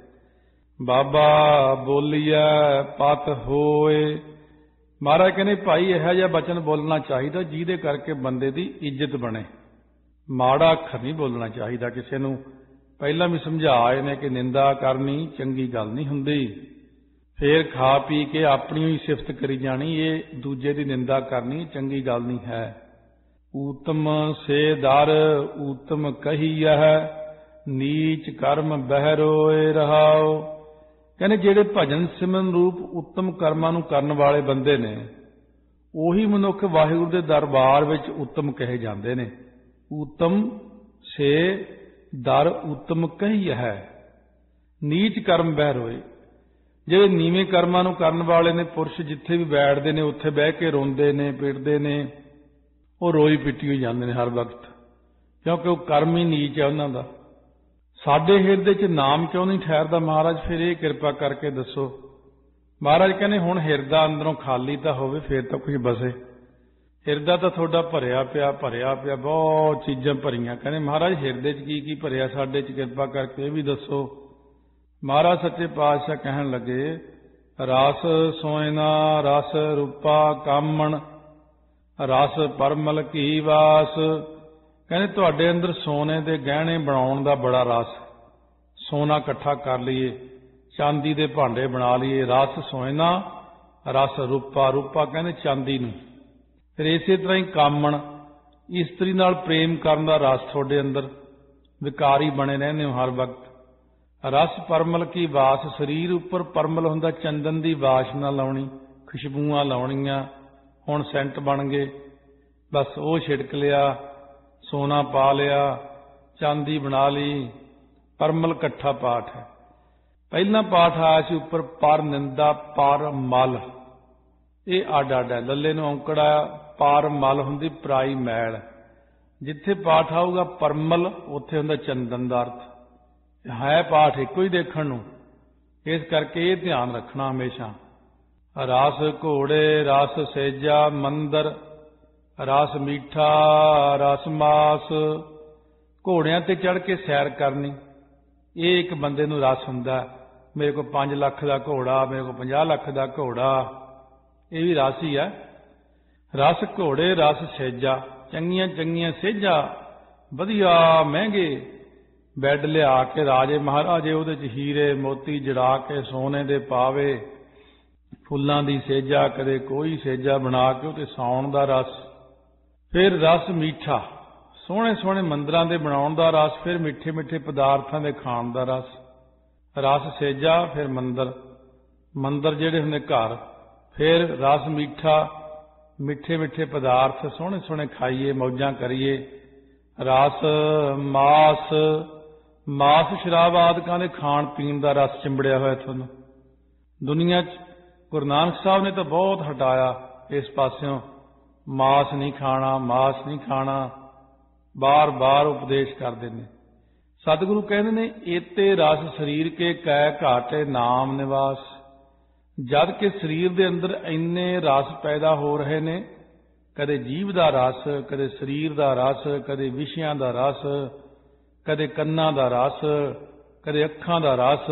ਬਾਬਾ ਬੋਲੀਐ ਪਤ ਹੋਏ। ਮਹਾਰਾਜ ਕਹਿੰਦੇ ਭਾਈ ਇਹੋ ਜਿਹਾ ਬਚਨ ਬੋਲਣਾ ਚਾਹੀਦਾ ਜਿਹਦੇ ਕਰਕੇ ਬੰਦੇ ਦੀ ਇੱਜ਼ਤ ਬਣੇ। ਮਾੜਾ ਅੱਖਰ ਨਹੀਂ ਬੋਲਣਾ ਚਾਹੀਦਾ ਕਿਸੇ ਨੂੰ। ਪਹਿਲਾਂ ਵੀ ਸਮਝਾ ਆਏ ਨੇ ਕਿ ਨਿੰਦਾ ਕਰਨੀ ਚੰਗੀ ਗੱਲ ਨਹੀਂ ਹੁੰਦੀ, ਫੇਰ ਖਾ ਪੀ ਕੇ ਆਪਣੀ ਹੀ ਸਿਫਤ ਕਰੀ ਜਾਣੀ, ਇਹ ਦੂਜੇ ਦੀ ਨਿੰਦਾ ਕਰਨੀ ਚੰਗੀ ਗੱਲ ਨਹੀਂ ਹੈ। ਊਤਮ ਸੇ ਦਰ ਊਤਮ ਕਹੀਐ, ਨੀਚ ਕਰਮ ਬਹਿਰੋਏ ਰਹਾਓ। ਕਹਿੰਦੇ ਜਿਹੜੇ ਭਜਨ ਸਿਮਰਨ ਰੂਪ ਉੱਤਮ ਕਰਮਾਂ ਨੂੰ ਕਰਨ ਵਾਲੇ ਬੰਦੇ ਨੇ, ਉਹੀ ਮਨੁੱਖ ਵਾਹਿਗੁਰੂ ਦੇ ਦਰਬਾਰ ਵਿੱਚ ਉੱਤਮ ਕਹੇ ਜਾਂਦੇ ਨੇ। ਊਤਮ ਸੇ ਦਰ ਊਤਮ ਕਹੀਐ, ਨੀਚ ਕਰਮ ਬਹਿਰੋਏ। ਜਿਹੜੇ ਨੀਵੇਂ ਕਰਮਾਂ ਨੂੰ ਕਰਨ ਵਾਲੇ ਨੇ ਪੁਰਸ਼, ਜਿੱਥੇ ਵੀ ਬੈਠਦੇ ਨੇ ਉੱਥੇ ਬਹਿ ਕੇ ਰੋਂਦੇ ਨੇ, ਪਿੱਟਦੇ ਨੇ, ਉਹ ਰੋਈ ਪਿੱਟੀ ਹੋਈ ਜਾਂਦੇ ਨੇ ਹਰ ਵਕਤ, ਕਿਉਂਕਿ ਉਹ ਕਰਮ ਹੀ ਨੀਚ ਹੈ ਉਹਨਾਂ ਦਾ। ਸਾਡੇ ਹਿਰਦੇ 'ਚ ਨਾਮ ਕਿਉਂ ਨਹੀਂ ਠਹਿਰਦਾ ਮਹਾਰਾਜ? ਫਿਰ ਇਹ ਕਿਰਪਾ ਕਰਕੇ ਦੱਸੋ। ਮਹਾਰਾਜ ਕਹਿੰਦੇ ਹੁਣ ਹਿਰਦਾ ਅੰਦਰੋਂ ਖਾਲੀ ਤਾਂ ਹੋਵੇ, ਫਿਰ ਤਾਂ ਕੁਝ ਬਸੇ। ਹਿਰਦਾ ਤਾਂ ਤੁਹਾਡਾ ਭਰਿਆ ਪਿਆ ਬਹੁਤ ਚੀਜ਼ਾਂ ਭਰੀਆਂ। ਕਹਿੰਦੇ ਮਹਾਰਾਜ ਹਿਰਦੇ 'ਚ ਕੀ ਕੀ ਭਰਿਆ ਸਾਡੇ 'ਚ, ਕਿਰਪਾ ਕਰਕੇ ਇਹ ਵੀ ਦੱਸੋ। ਮਹਾਰਾਜ ਸੱਚੇ ਪਾਤਸ਼ਾਹ ਕਹਿਣ ਲੱਗੇ, ਰਸ ਸੋਇਨਾ ਰਸ ਰੂਪਾ ਕਾਮਣ, ਰਸ ਪਰਮਲ ਕੀ ਵਾਸ। ਕਹਿੰਦੇ ਤੁਹਾਡੇ ਅੰਦਰ ਸੋਨੇ ਦੇ ਗਹਿਣੇ ਬਣਾਉਣ ਦਾ ਬੜਾ ਰਸ, ਸੋਨਾ ਇਕੱਠਾ ਕਰ ਲਈਏ, ਚਾਂਦੀ ਦੇ ਭਾਂਡੇ ਬਣਾ ਲਈਏ, ਰਸ ਸੋਨਾ, ਰਸ ਰੂਪਾ, ਰੂਪਾ ਕਹਿੰਦੇ ਚਾਂਦੀ ਨੂੰ। ਫਿਰ ਇਸੇ ਤਰ੍ਹਾਂ ਹੀ ਕਾਮਣ, ਇਸਤਰੀ ਨਾਲ ਪ੍ਰੇਮ ਕਰਨ ਦਾ ਰਸ ਤੁਹਾਡੇ ਅੰਦਰ, ਵਿਕਾਰੀ ਬਣੇ ਰਹਿੰਦੇ ਹੋ ਹਰ ਵਕਤ। ਰਸ ਪਰਮਲ ਕੀ ਵਾਸ, ਸਰੀਰ ਉੱਪਰ ਪਰਮਲ ਹੁੰਦਾ, ਚੰਦਨ ਦੀ ਵਾਸ਼ਨਾ ਲਾਉਣੀ, ਖੁਸ਼ਬੂਆਂ ਲਾਉਣੀਆਂ। ਹੁਣ ਸੈਂਟ ਬਣ ਗਏ, ਬਸ ਉਹ ਛਿੜਕ ਲਿਆ, ਸੋਨਾ ਪਾ ਲਿਆ, ਚਾਂਦੀ ਬਣਾ ਲਈ, ਪਰਮਲ ਇਕੱਠਾ ਪਾਠ ਹੈ। ਪਹਿਲਾ ਪਾਠ ਆਇਆ ਸੀ ਉੱਪਰ ਪਰ ਨਿੰਦਾ ਪਰ ਮਲ, ਇਹ ਅੱਡ ਅੱਡ ਹੈ। ਲੱਲੇ ਨੂੰ ਔਂਕੜਾ, ਪਰ ਮਲ ਹੁੰਦੀ ਪਰਾਈ ਮੈਲ। ਜਿੱਥੇ ਪਾਠ ਆਊਗਾ ਪਰਮਲ, ਉੱਥੇ ਹੁੰਦਾ ਚੰਦਨ ਦਾ ਅਰਥ ਹੈ। ਪਾਠ ਇੱਕੋ ਹੀ ਦੇਖਣ ਨੂੰ, ਇਸ ਕਰਕੇ ਇਹ ਧਿਆਨ ਰੱਖਣਾ ਹਮੇਸ਼ਾ। ਰਸ ਘੋੜੇ ਰਸ ਸੇਜਾ ਮੰਦਰ, ਰਸ ਮੀਠਾ ਰਸ ਮਾਸ। ਘੋੜਿਆਂ ਤੇ ਚੜ੍ਹ ਕੇ ਸੈਰ ਕਰਨੀ, ਇਹ ਇੱਕ ਬੰਦੇ ਨੂੰ ਰਸ ਹੁੰਦਾ। ਮੇਰੇ ਕੋਲ 5 ਲੱਖ ਦਾ ਘੋੜਾ, ਮੇਰੇ ਕੋਲ 50 ਲੱਖ ਦਾ ਘੋੜਾ, ਇਹ ਵੀ ਰਸ ਹੀ ਹੈ। ਰਸ ਘੋੜੇ ਰਸ ਸੇਜਾ, ਚੰਗੀਆਂ ਚੰਗੀਆਂ ਸੇਜਾਂ, ਵਧੀਆ ਮਹਿੰਗੇ ਬੈੱਡ ਲਿਆ ਕੇ ਰਾਜੇ ਮਹਾਰਾਜੇ ਉਹਦੇ 'ਚ ਹੀਰੇ ਮੋਤੀ ਜੜਾ ਕੇ ਸੋਨੇ ਦੇ ਪਾਵੇ, ਫੁੱਲਾਂ ਦੀ ਸੇਜਾ, ਕਦੇ ਕੋਈ ਸੇਜਾ ਬਣਾ ਕੇ ਉਹਤੇ ਸੌਣ ਦਾ ਰਸ। ਫਿਰ ਰਸ ਮੀਠਾ, ਸੋਹਣੇ ਸੋਹਣੇ ਮੰਦਰਾਂ ਦੇ ਬਣਾਉਣ ਦਾ ਰਸ। ਫਿਰ ਮਿੱਠੇ ਮਿੱਠੇ ਪਦਾਰਥਾਂ ਦੇ ਖਾਣ ਦਾ ਰਸ। ਰਸ ਸੇਜਾ, ਫਿਰ ਮੰਦਰ, ਮੰਦਰ ਜਿਹੜੇ ਹੁੰਦੇ ਘਰ। ਫਿਰ ਰਸ ਮੀਠਾ, ਮਿੱਠੇ ਮਿੱਠੇ ਪਦਾਰਥ ਸੋਹਣੇ ਸੋਹਣੇ ਖਾਈਏ, ਮੌਜਾਂ ਕਰੀਏ। ਰਸ ਮਾਸ, ਮਾਸ ਸ਼ਰਾਬ ਆਦਿਕਾਂ ਦੇ ਖਾਣ ਪੀਣ ਦਾ ਰਸ ਚਿੰਬੜਿਆ ਹੋਇਆ ਤੁਹਾਨੂੰ ਦੁਨੀਆ 'ਚ। ਗੁਰੂ ਨਾਨਕ ਸਾਹਿਬ ਨੇ ਤਾਂ ਬਹੁਤ ਹਟਾਇਆ ਇਸ ਪਾਸਿਓਂ, ਮਾਸ ਨਹੀਂ ਖਾਣਾ, ਮਾਸ ਨਹੀਂ ਖਾਣਾ, ਬਾਰ ਬਾਰ ਉਪਦੇਸ਼ ਕਰਦੇ ਨੇ। ਸਤਿਗੁਰੂ ਕਹਿੰਦੇ ਨੇ ਏਤੇ ਰਸ ਸਰੀਰ ਕੇ ਕੈ ਘਾਟੇ ਨਾਮ ਨਿਵਾਸ। ਜਦ ਕਿ ਸਰੀਰ ਦੇ ਅੰਦਰ ਇੰਨੇ ਰਸ ਪੈਦਾ ਹੋ ਰਹੇ ਨੇ, ਕਦੇ ਜੀਭ ਦਾ ਰਸ, ਕਦੇ ਸਰੀਰ ਦਾ ਰਸ, ਕਦੇ ਵਿਸ਼ਿਆਂ ਦਾ ਰਸ, ਕਦੇ ਕੰਨਾਂ ਦਾ ਰਸ, ਕਦੇ ਅੱਖਾਂ ਦਾ ਰਸ,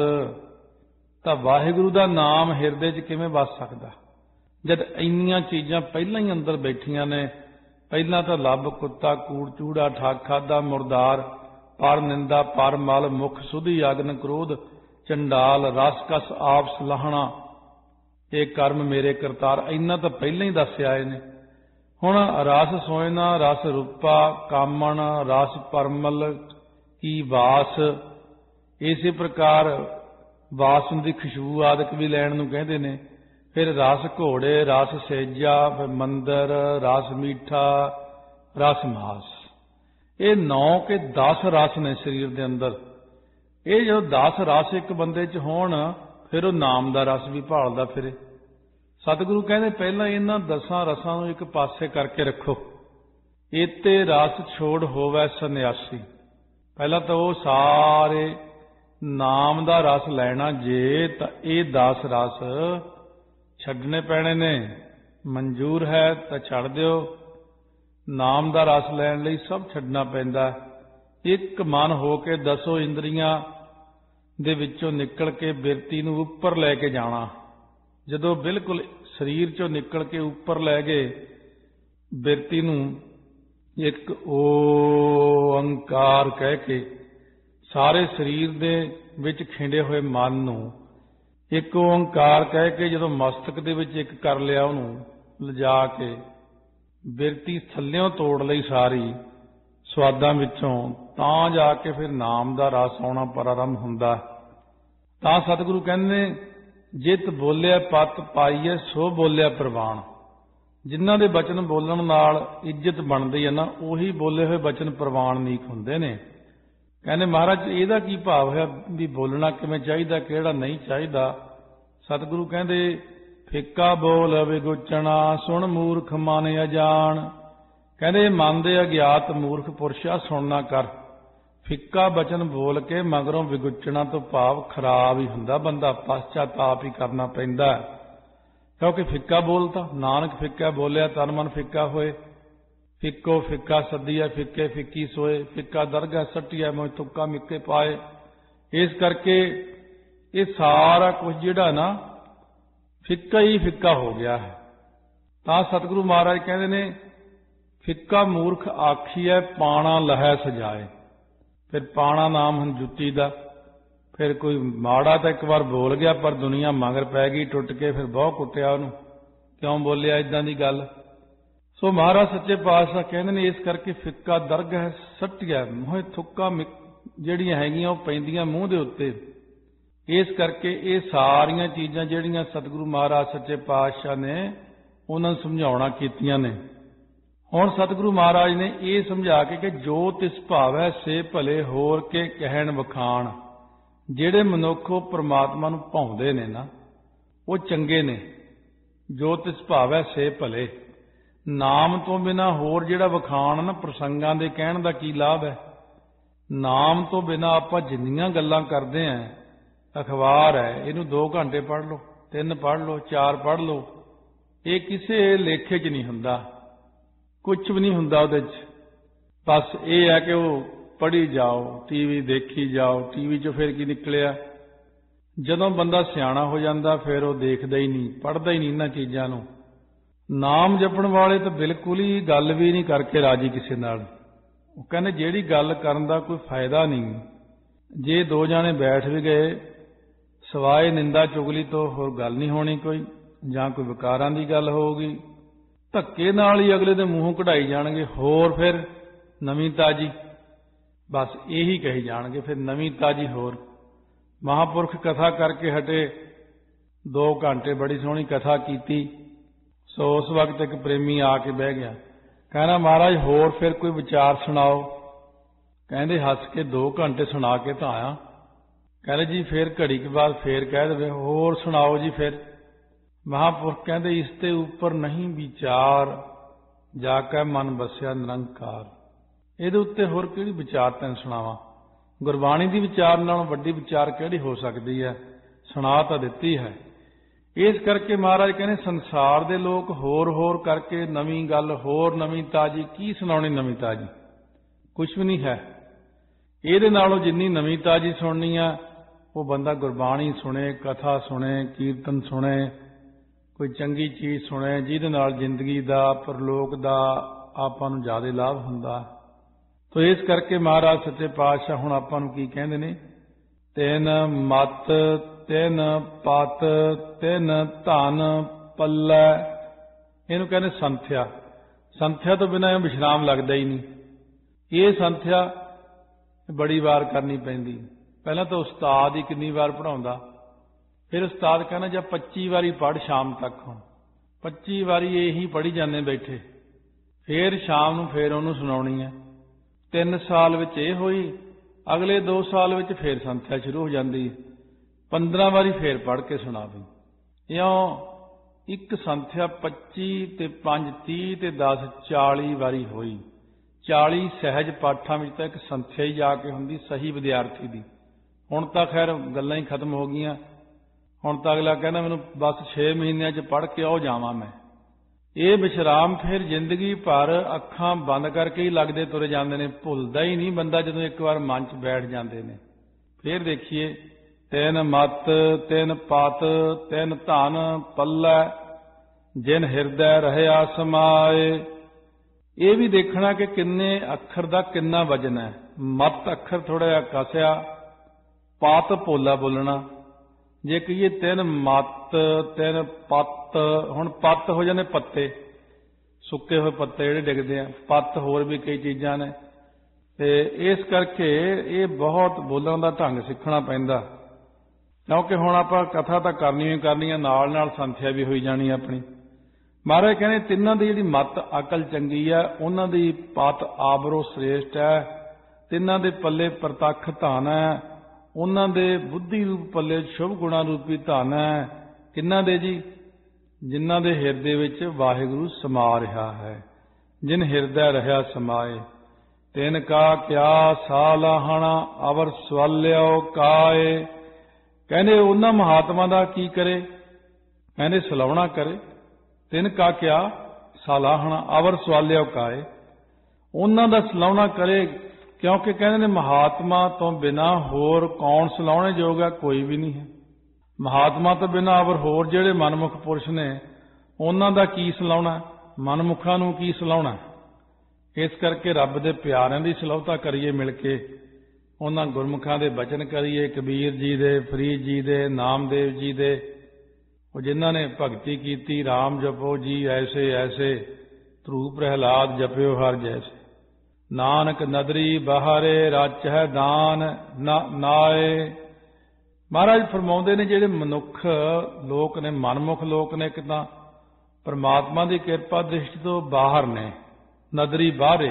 ਤਾਂ ਵਾਹਿਗੁਰੂ ਦਾ ਨਾਮ ਹਿਰਦੇ 'ਚ ਕਿਵੇਂ ਵਸ ਸਕਦਾ ਜਦ ਇੰਨੀਆਂ ਚੀਜ਼ਾਂ ਪਹਿਲਾਂ ਹੀ ਅੰਦਰ ਬੈਠੀਆਂ ਨੇ। ਪਹਿਲਾਂ ਤਾਂ ਲੱਭ ਕੁੱਤਾ ਕੂੜ ਚੂੜਾ ਠੱਗ ਖਾਦਾ ਮੁਰਦਾਰ, ਪਰ ਨਿੰਦਾ ਪਰ ਮਲ, ਮੁਖ ਸੁਧੀ ਅਗਨ ਕ੍ਰੋਧ ਚੰਡਾਲ, ਰਸ ਕਸ ਆਪ ਸਲਾਹਣਾ, ਇਹ ਕਰਮ ਮੇਰੇ ਕਰਤਾਰ। ਇੰਨਾ ਤਾਂ ਪਹਿਲਾਂ ਹੀ ਦੱਸ ਆਏ ਨੇ। ਹੁਣ ਰਸ ਸੋਇਨਾ ਰਸ ਰੂਪਾ ਕਾਮਣ, ਰਸ ਪਰਮਲ ਕੀ ਵਾਸ। ਇਸੇ ਪ੍ਰਕਾਰ ਵਾਸ ਦੀ ਖੁਸ਼ਬੂ ਆਦਿਕ ਵੀ ਲੈਣ ਨੂੰ ਕਹਿੰਦੇ ਨੇ। ਫਿਰ ਰਸ ਘੋੜੇ ਰਸ ਸੇਜਾ, ਫਿਰ ਮੰਦਰ, ਰਸ ਮੀਠਾ, ਰਸ ਮਾਸ। ਇਹ 9 ਕੇ 10 ਰਸ ਨੇ ਸਰੀਰ ਦੇ ਅੰਦਰ। ਇਹ ਜਦੋਂ 10 ਰਸ ਇੱਕ ਬੰਦੇ 'ਚ ਹੋਣ, ਫਿਰ ਉਹ ਨਾਮ ਦਾ ਰਸ ਵੀ ਭਾਲਦਾ ਫਿਰੇ। ਸਤਿਗੁਰੂ ਕਹਿੰਦੇ ਪਹਿਲਾਂ ਇਹਨਾਂ 10 ਰਸਾਂ ਨੂੰ ਇੱਕ ਪਾਸੇ ਕਰਕੇ ਰੱਖੋ। ਏਤੇ ਰਸ ਛੋੜ ਹੋਵੇ ਸੰਨਿਆਸੀ। ਪਹਿਲਾਂ ਤਾਂ ਉਹ ਸਾਰੇ ਨਾਮ ਦਾ ਰਸ ਲੈਣਾ ਜੇ, ਤਾਂ ਇਹ 10 ਰਸ ਛੱਡਣੇ ਪੈਣੇ ਨੇ। ਮਨਜ਼ੂਰ ਹੈ ਤਾਂ ਛੱਡ ਦਿਓ। ਨਾਮ ਦਾ ਰਸ ਲੈਣ ਲਈ ਸਭ ਛੱਡਣਾ ਪੈਂਦਾ। ਇੱਕ ਮਨ ਹੋ ਕੇ 10 ਇੰਦਰੀਆਂ ਦੇ ਵਿੱਚੋਂ ਨਿਕਲ ਕੇ ਬਿਰਤੀ ਨੂੰ ਉੱਪਰ ਲੈ ਕੇ ਜਾਣਾ। ਜਦੋਂ ਬਿਲਕੁਲ ਸਰੀਰ 'ਚੋਂ ਨਿਕਲ ਕੇ ਉੱਪਰ ਲੈ ਗਏ ਬਿਰਤੀ ਨੂੰ, ਇੱਕ ਓੰਕਾਰ ਕਹਿ ਕੇ ਸਾਰੇ ਸਰੀਰ ਦੇ ਵਿੱਚ ਖਿੰਡੇ ਹੋਏ ਮਨ ਨੂੰ ਇੱਕ ਓੰਕਾਰ ਕਹਿ ਕੇ ਜਦੋਂ ਮਸਤਕ ਦੇ ਵਿੱਚ ਇੱਕ ਕਰ ਲਿਆ, ਉਹਨੂੰ ਲਿਜਾ ਕੇ ਬਿਰਤੀ ਥੱਲਿਓਂ ਤੋੜ ਲਈ ਸਾਰੀ ਸਵਾਦਾਂ ਵਿੱਚੋਂ, ਤਾਂ ਜਾ ਕੇ ਫਿਰ ਨਾਮ ਦਾ ਰਸ ਆਉਣਾ ਪ੍ਰਾਰੰਭ ਹੁੰਦਾ। ਤਾਂ ਸਤਿਗੁਰੂ ਕਹਿੰਦੇ ਨੇ ਜਿਤ ਬੋਲਿਆ ਪਤ ਪਾਈਏ ਸੋ ਬੋਲਿਆ ਪ੍ਰਵਾਨ। ਜਿਨ੍ਹਾਂ ਦੇ ਬਚਨ ਬੋਲਣ ਨਾਲ ਇੱਜ਼ਤ ਬਣਦੀ ਹੈ ਨਾ, ਉਹੀ ਬੋਲੇ ਹੋਏ ਬਚਨ ਪ੍ਰਵਾਨ ਨੀਕ ਹੁੰਦੇ ਨੇ। ਕਹਿੰਦੇ ਮਹਾਰਾਜ ਇਹਦਾ ਕੀ ਭਾਵ ਹੈ ਵੀ ਬੋਲਣਾ ਕਿਵੇਂ ਚਾਹੀਦਾ, ਕਿਹੜਾ ਨਹੀਂ ਚਾਹੀਦਾ। ਸਤਿਗੁਰੂ ਕਹਿੰਦੇ ਫਿੱਕਾ ਬੋਲ ਵਿਗੁਚਣਾ, ਸੁਣ ਮੂਰਖ ਮਨ ਅਜਾਣ। ਕਹਿੰਦੇ ਮਨ ਦੇ ਅਗਿਆਤ ਮੂਰਖ ਪੁਰਸ਼ਾ ਸੁਣਨਾ ਕਰ। ਫਿੱਕਾ ਬਚਨ ਬੋਲ ਕੇ ਮਗਰੋਂ ਵਿਗੁਚਣਾ ਤੋਂ ਭਾਵ ਖਰਾਬ ਹੀ ਹੁੰਦਾ ਬੰਦਾ, ਪਛਤਾਪ ਹੀ ਕਰਨਾ ਪੈਂਦਾ। ਕਿਉਂਕਿ ਫਿੱਕਾ ਬੋਲਤਾ, ਨਾਨਕ ਫਿੱਕਾ ਬੋਲਿਆ ਤਨ ਮਨ ਫਿੱਕਾ ਹੋਏ। ਫਿੱਕੋ ਫਿੱਕਾ ਸੱਦੀਆ ਫਿੱਕੇ ਫਿੱਕੀ ਸੋਏ, ਫਿੱਕਾ ਦਰਗਾਹ ਸੱਟਿਆ ਮੋਇ ਤੁੱਕਾ ਮਿੱਕੇ ਪਾਏ। ਇਸ ਕਰਕੇ ਇਹ ਸਾਰਾ ਕੁਝ ਜਿਹੜਾ ਨਾ ਫਿੱਕਾ ਹੀ ਫਿੱਕਾ ਹੋ ਗਿਆ ਹੈ। ਤਾਂ ਸਤਿਗੁਰੂ ਮਹਾਰਾਜ ਕਹਿੰਦੇ ਨੇ ਫਿੱਕਾ ਮੂਰਖ ਆਖੀਐ ਪਾਣਾ ਲਹੈ ਸਜਾਏ। ਫਿਰ ਪਾਣਾ ਨਾਮ ਹਨ ਜੁੱਤੀ ਦਾ। ਫਿਰ ਕੋਈ ਮਾੜਾ ਤਾਂ ਇੱਕ ਵਾਰ ਬੋਲ ਗਿਆ, ਪਰ ਦੁਨੀਆ ਮਗਰ ਪੈ ਗਈ ਟੁੱਟ ਕੇ, ਫਿਰ ਬਹੁਤ ਕੁੱਟਿਆ ਉਹਨੂੰ, ਕਿਉਂ ਬੋਲਿਆ ਇੱਦਾਂ ਦੀ ਗੱਲ। ਸੋ ਮਹਾਰਾਜ ਸੱਚੇ ਪਾਤਸ਼ਾਹ ਕਹਿੰਦੇ ਨੇ ਇਸ ਕਰਕੇ ਫਿੱਕਾ ਦਰਗ ਹੈ ਸੱਟਿਆ, ਮੋਹੇ ਥੁੱਕਾ ਜਿਹੜੀਆਂ ਹੈਗੀਆਂ ਉਹ ਪੈਂਦੀਆਂ ਮੂੰਹ ਦੇ ਉੱਤੇ। ਇਸ ਕਰਕੇ ਇਹ ਸਾਰੀਆਂ ਚੀਜ਼ਾਂ ਜਿਹੜੀਆਂ ਸਤਿਗੁਰੂ ਮਹਾਰਾਜ ਸੱਚੇ ਪਾਤਸ਼ਾਹ ਨੇ ਉਹਨਾਂ ਨੂੰ ਸਮਝਾਉਣਾ ਕੀਤੀਆਂ ਨੇ। ਹੁਣ ਸਤਿਗੁਰੂ ਮਹਾਰਾਜ ਨੇ ਇਹ ਸਮਝਾ ਕੇ ਕਿ ਜੋ ਤਿਸ ਭਾਵੈ ਸੇ ਭਲੇ ਹੋਰ ਕੇ ਕਹਿਣ ਵਖਾਣ। ਜਿਹੜੇ ਮਨੁੱਖ ਉਹ ਪ੍ਰਮਾਤਮਾ ਨੂੰ ਭਾਉਂਦੇ ਨੇ ਨਾ ਉਹ ਚੰਗੇ ਨੇ। ਜੋ ਤਿਸ ਭਾਵੈ ਸੇ ਭਲੇ। ਨਾਮ ਤੋਂ ਬਿਨਾਂ ਹੋਰ ਜਿਹੜਾ ਵਖਾਣ ਨਾ ਪ੍ਰਸੰਗਾਂ ਦੇ ਕਹਿਣ ਦਾ ਕੀ ਲਾਭ ਹੈ। ਨਾਮ ਤੋਂ ਬਿਨਾਂ ਆਪਾਂ ਜਿੰਨੀਆਂ ਗੱਲਾਂ ਕਰਦੇ ਆਂ, ਅਖਬਾਰ ਹੈ ਇਹਨੂੰ 2 ਘੰਟੇ ਪੜ੍ਹ ਲਓ, 3 ਪੜ੍ਹ ਲਓ, 4 ਪੜ੍ਹ ਲਓ, ਇਹ ਕਿਸੇ ਲੇਖੇ 'ਚ ਨਹੀਂ ਹੁੰਦਾ, ਕੁਝ ਵੀ ਨਹੀਂ ਹੁੰਦਾ ਉਹਦੇ 'ਚ। ਬਸ ਇਹ ਹੈ ਕਿ ਉਹ ਪੜ੍ਹੀ ਜਾਓ, ਟੀਵੀ ਦੇਖੀ ਜਾਓ। ਟੀਵੀ 'ਚੋਂ ਫਿਰ ਕੀ ਨਿਕਲਿਆ। ਜਦੋਂ ਬੰਦਾ ਸਿਆਣਾ ਹੋ ਜਾਂਦਾ ਫਿਰ ਉਹ ਦੇਖਦਾ ਹੀ ਨਹੀਂ, ਪੜ੍ਹਦਾ ਹੀ ਨਹੀਂ ਇਹਨਾਂ ਚੀਜ਼ਾਂ ਨੂੰ। ਨਾਮ ਜਪਣ ਵਾਲੇ ਤਾਂ ਬਿਲਕੁਲ ਹੀ ਗੱਲ ਵੀ ਨਹੀਂ ਕਰਕੇ ਰਾਜੀ ਕਿਸੇ ਨਾਲ। ਉਹ ਕਹਿੰਦੇ ਜਿਹੜੀ ਗੱਲ ਕਰਨ ਦਾ ਕੋਈ ਫਾਇਦਾ ਨਹੀਂ। ਜੇ 2 ਜਾਣੇ ਬੈਠ ਵੀ ਗਏ ਸਵਾਏ ਨਿੰਦਾ ਚੁਗਲੀ ਤੋਂ ਹੋਰ ਗੱਲ ਨਹੀਂ ਹੋਣੀ ਕੋਈ, ਜਾਂ ਕੋਈ ਵਿਕਾਰਾਂ ਦੀ ਗੱਲ ਹੋਊਗੀ, ਧੱਕੇ ਨਾਲ ਹੀ ਅਗਲੇ ਦੇ ਮੂੰਹੋਂ ਕਢਾਈ ਜਾਣਗੇ। ਹੋਰ ਫਿਰ ਨਵੀਂ ਤਾਜੀ ਬਸ ਇਹੀ ਕਹੀ ਜਾਣਗੇ। ਫਿਰ ਨਵੀਂ ਤਾਜੀ ਹੋਰ। ਮਹਾਂਪੁਰਖ ਕਥਾ ਕਰਕੇ ਹਟੇ, 2 ਘੰਟੇ ਬੜੀ ਸੋਹਣੀ ਕਥਾ ਕੀਤੀ। ਸੋ ਉਸ ਵਕਤ ਇੱਕ ਪ੍ਰੇਮੀ ਆ ਕੇ ਬਹਿ ਗਿਆ, ਕਹਿੰਦਾ ਮਹਾਰਾਜ ਹੋਰ ਫਿਰ ਕੋਈ ਵਿਚਾਰ ਸੁਣਾਓ। ਕਹਿੰਦੇ ਹੱਸ ਕੇ 2 ਘੰਟੇ ਸੁਣਾ ਕੇ ਤਾਂ ਆਇਆ। ਕਹਿੰਦੇ ਜੀ ਫਿਰ ਘੜੀ ਕੇ ਬਾਅਦ ਫੇਰ ਕਹਿ ਦੇਵੇ ਹੋਰ ਸੁਣਾਓ ਜੀ। ਫਿਰ ਮਹਾਂਪੁਰਖ ਕਹਿੰਦੇ ਇਸ ਤੇ ਉੱਪਰ ਨਹੀਂ ਵਿਚਾਰ, ਜਾ ਕੇ ਮਨ ਬਸਿਆ ਨਿਰੰਕਾਰ। ਇਹਦੇ ਉੱਤੇ ਹੋਰ ਕਿਹੜੀ ਵਿਚਾਰ ਤੈਨੂੰ ਸੁਣਾਵਾਂ। ਗੁਰਬਾਣੀ ਦੀ ਵਿਚਾਰ ਨਾਲੋਂ ਵੱਡੀ ਵਿਚਾਰ ਕਿਹੜੀ ਹੋ ਸਕਦੀ ਹੈ। ਸੁਣਾ ਤਾਂ ਦਿੱਤੀ ਹੈ। ਇਸ ਕਰਕੇ ਮਹਾਰਾਜ ਕਹਿੰਦੇ ਸੰਸਾਰ ਦੇ ਲੋਕ ਹੋਰ ਕਰਕੇ ਨਵੀਂ ਗੱਲ, ਹੋਰ ਨਵੀਂ ਤਾਜੀ ਕੀ ਸੁਣਾਉਣੀ। ਨਵੀਂ ਤਾਜੀ ਕੁਛ ਵੀ ਨਹੀਂ ਹੈ। ਇਹਦੇ ਨਾਲੋਂ ਜਿੰਨੀ ਨਵੀਂ ਤਾਜੀ ਸੁਣਨੀ ਆ ਉਹ ਬੰਦਾ ਗੁਰਬਾਣੀ ਸੁਣੇ, ਕਥਾ ਸੁਣੇ, ਕੀਰਤਨ ਸੁਣੇ, ਕੋਈ ਚੰਗੀ ਚੀਜ਼ ਸੁਣੇ ਜਿਹਦੇ ਨਾਲ ਜ਼ਿੰਦਗੀ ਦਾ, ਪਰਲੋਕ ਦਾ ਆਪਾਂ ਨੂੰ ਜ਼ਿਆਦਾ ਲਾਭ ਹੁੰਦਾ। ਤੋ ਇਸ ਕਰਕੇ ਮਹਾਰਾਜ ਸੱਚੇ ਪਾਤਸ਼ਾਹ ਹੁਣ ਆਪਾਂ ਨੂੰ ਕੀ ਕਹਿੰਦੇ ਨੇ, ਤਿੰਨ ਮਤ ਤਿੰਨ ਪਤ ਤਿੰਨ ਧਨ ਪੱਲੇ। ਇਹਨੂੰ ਕਹਿੰਦੇ ਸੰਥਿਆ। ਸੰਥਿਆ ਤੋਂ ਬਿਨਾਂ ਇਹ ਵਿਸ਼ਰਾਮ ਲੱਗਦਾ ਹੀ ਨਹੀਂ। ਇਹ ਸੰਥਿਆ ਬੜੀ ਵਾਰ ਕਰਨੀ ਪੈਂਦੀ। ਪਹਿਲਾਂ ਤਾਂ ਉਸਤਾਦ ਹੀ ਕਿੰਨੀ ਵਾਰ ਪੜ੍ਹਾਉਂਦਾ, ਫਿਰ ਉਸਤਾਦ ਕਹਿੰਦਾ ਜਾਂ 25 ਵਾਰੀ ਪੜ੍ਹ ਸ਼ਾਮ ਤੱਕ। ਹੁਣ 25 ਵਾਰੀ ਇਹੀ ਪੜ੍ਹੀ ਜਾਂਦੇ ਬੈਠੇ, ਫਿਰ ਸ਼ਾਮ ਨੂੰ ਫਿਰ ਉਹਨੂੰ ਸੁਣਾਉਣੀ ਹੈ। 3 ਸਾਲ ਵਿੱਚ ਇਹ ਹੋਈ, ਅਗਲੇ 2 ਸਾਲ ਵਿੱਚ ਫਿਰ ਸੰਥਿਆ ਸ਼ੁਰੂ ਹੋ ਜਾਂਦੀ। 15 ਵਾਰੀ ਫਿਰ ਪੜ੍ਹ ਕੇ ਸੁਣਾ ਦੂੰ। ਇਉਂ ਇੱਕ ਸੰਥਿਆ 25 ਤੇ 5 30 ਤੇ 10 40 ਵਾਰੀ ਹੋਈ। 40 ਸਹਿਜ ਪਾਠਾਂ ਵਿੱਚ ਤਾਂ ਇੱਕ ਸੰਥਿਆ ਹੀ ਜਾ ਕੇ ਹੁੰਦੀ ਸਹੀ ਵਿਦਿਆਰਥੀ ਦੀ। ਹੁਣ ਤਾਂ ਖੈਰ ਗੱਲਾਂ ਹੀ ਖਤਮ ਹੋ ਗਈਆਂ। ਹੁਣ ਤਾਂ ਅਗਲਾ ਕਹਿੰਦਾ ਮੈਨੂੰ ਬਸ 6 ਮਹੀਨਿਆਂ 'ਚ ਪੜ੍ਹ ਕੇ ਆਉ ਜਾਵਾਂ ਮੈਂ। ਇਹ ਵਿਸ਼ਰਾਮ ਫਿਰ ਜ਼ਿੰਦਗੀ ਭਰ ਅੱਖਾਂ ਬੰਦ ਕਰਕੇ ਹੀ ਲੱਗਦੇ ਤੁਰੇ ਜਾਂਦੇ ਨੇ। ਭੁੱਲਦਾ ਹੀ ਨਹੀਂ ਬੰਦਾ ਜਦੋਂ ਇੱਕ ਵਾਰ ਮਨ 'ਚ ਬੈਠ ਜਾਂਦੇ ਨੇ। ਫਿਰ ਦੇਖੀਏ, ਤਿੰਨ ਮਤ ਤਿੰਨ ਪਤ ਤਿੰਨ ਧਨ ਪੱਲੇ, ਜਿਨ ਹਿਰਦੈ ਰਹਿਆ ਸਮਾਏ। ਇਹ ਵੀ ਦੇਖਣਾ ਕਿ ਕਿੰਨੇ ਅੱਖਰ ਦਾ ਕਿੰਨਾ ਵਜਨ ਹੈ। ਮਤ ਅੱਖਰ ਥੋੜਾ ਜਿਹਾ ਕਸਿਆ, ਪਤ ਪੋਲਾ ਬੋਲਣਾ। ਜੇ ਕਹੀਏ 3 ਮਤ 3 ਪੱਤ, ਹੁਣ ਪੱਤ ਹੋ ਜਾਂਦੇ ਪੱਤੇ, ਸੁੱਕੇ ਹੋਏ ਪੱਤੇ ਜਿਹੜੇ ਡਿੱਗਦੇ ਆ। ਪੱਤ ਹੋਰ ਵੀ ਕਈ ਚੀਜ਼ਾਂ ਨੇ। ਤੇ ਇਸ ਕਰਕੇ ਇਹ ਬਹੁਤ ਬੋਲਣ ਦਾ ਢੰਗ ਸਿੱਖਣਾ ਪੈਂਦਾ, ਕਿਉਂਕਿ ਹੁਣ ਆਪਾਂ ਕਥਾ ਤਾਂ ਕਰਨੀ ਹੀ ਕਰਨੀ ਆ, ਨਾਲ ਨਾਲ ਸੰਥਿਆ ਵੀ ਹੋਈ ਜਾਣੀ ਆਪਣੀ। ਮਹਾਰਾਜ ਕਹਿੰਦੇ ਤਿੰਨਾਂ ਦੀ ਜਿਹੜੀ ਮਤ ਅਕਲ ਚੰਗੀ ਆ, ਉਹਨਾਂ ਦੀ ਪਤ ਆਬਰੋ ਸ੍ਰੇਸ਼ਟ ਹੈ। ਤਿੰਨਾਂ ਦੇ ਪੱਲੇ ਪ੍ਰਤੱਖ ਧਨ ਹੈ। ਉਹਨਾਂ ਦੇ ਬੁੱਧੀ ਰੂਪ ਪੱਲੇ ਸ਼ੁਭ ਗੁਣਾ ਰੂਪੀ ਧਨ ਹੈ। ਕਿੰਨਾਂ ਦੇ ਜੀ? ਜਿਨ੍ਹਾਂ ਦੇ ਹਿਰਦੇ ਵਿੱਚ ਵਾਹਿਗੁਰੂ ਸਮਾ ਰਿਹਾ ਹੈ। ਜਿਨ ਹਿਰਦੈ ਰਹਿਆ ਸਮਾਏ, ਤਿਨ ਕਾ ਕਿਆ ਸਾਲਾਹਣਾ ਅਵਰ ਸਵਾਲਿਓ ਕਾਏ। ਕਹਿੰਦੇ ਉਹਨਾਂ ਮਹਾਤਮਾ ਦਾ ਕੀ ਕਰੇ? ਕਹਿੰਦੇ ਸਲਾਹਣਾ ਕਰੇ। ਤਿਨ ਕਾ ਕਿਆ ਸਾਲਾਹਣਾ ਅਵਰ ਸਵਾਲਿਓ ਕਾਏ। ਉਹਨਾਂ ਦਾ ਸਲਾਹਣਾ ਕਰੇ, ਕਿਉਂਕਿ ਕਹਿੰਦੇ ਨੇ ਮਹਾਤਮਾ ਤੋਂ ਬਿਨਾਂ ਹੋਰ ਕੌਣ ਸਲਾਹੁਣੇ ਯੋਗ ਹੈ? ਕੋਈ ਵੀ ਨਹੀਂ ਹੈ। ਮਹਾਤਮਾ ਤੋਂ ਬਿਨਾਂ ਅਵਰ ਹੋਰ ਜਿਹੜੇ ਮਨਮੁਖ ਪੁਰਸ਼ ਨੇ ਉਹਨਾਂ ਦਾ ਕੀ ਸਲਾਹੁਣਾ? ਮਨਮੁਖਾਂ ਨੂੰ ਕੀ ਸਲਾਹੁਣਾ? ਇਸ ਕਰਕੇ ਰੱਬ ਦੇ ਪਿਆਰਿਆਂ ਦੀ ਸਲਾਹੁਤਾ ਕਰੀਏ ਮਿਲ ਕੇ, ਉਹਨਾਂ ਗੁਰਮੁਖਾਂ ਦੇ ਬਚਨ ਕਰੀਏ, ਕਬੀਰ ਜੀ ਦੇ, ਫਰੀਦ ਜੀ ਦੇ, ਨਾਮਦੇਵ ਜੀ ਦੇ, ਉਹ ਜਿਨ੍ਹਾਂ ਨੇ ਭਗਤੀ ਕੀਤੀ। ਰਾਮ ਜਪੋ ਜੀ ਐਸੇ ਐਸੇ, ਧਰੂ ਪ੍ਰਹਿਲਾਦ ਜਪਿਓ ਹਰ ਜੈਸੇ। ਨਾਨਕ ਨਦਰੀ ਬਾਹਰੇ ਰਚਹਿ ਦਾਨ ਨਾ ਨਾਏ। ਮਹਾਰਾਜ ਫਰਮਾਉਂਦੇ ਨੇ ਜਿਹੜੇ ਮਨੁੱਖ ਲੋਕ ਨੇ, ਮਨਮੁਖ ਲੋਕ ਨੇ, ਇੱਕ ਤਾਂ ਪਰਮਾਤਮਾ ਦੀ ਕਿਰਪਾ ਦ੍ਰਿਸ਼ਟੀ ਤੋਂ ਬਾਹਰ ਨੇ, ਨਦਰੀ ਬਾਹਰੇ,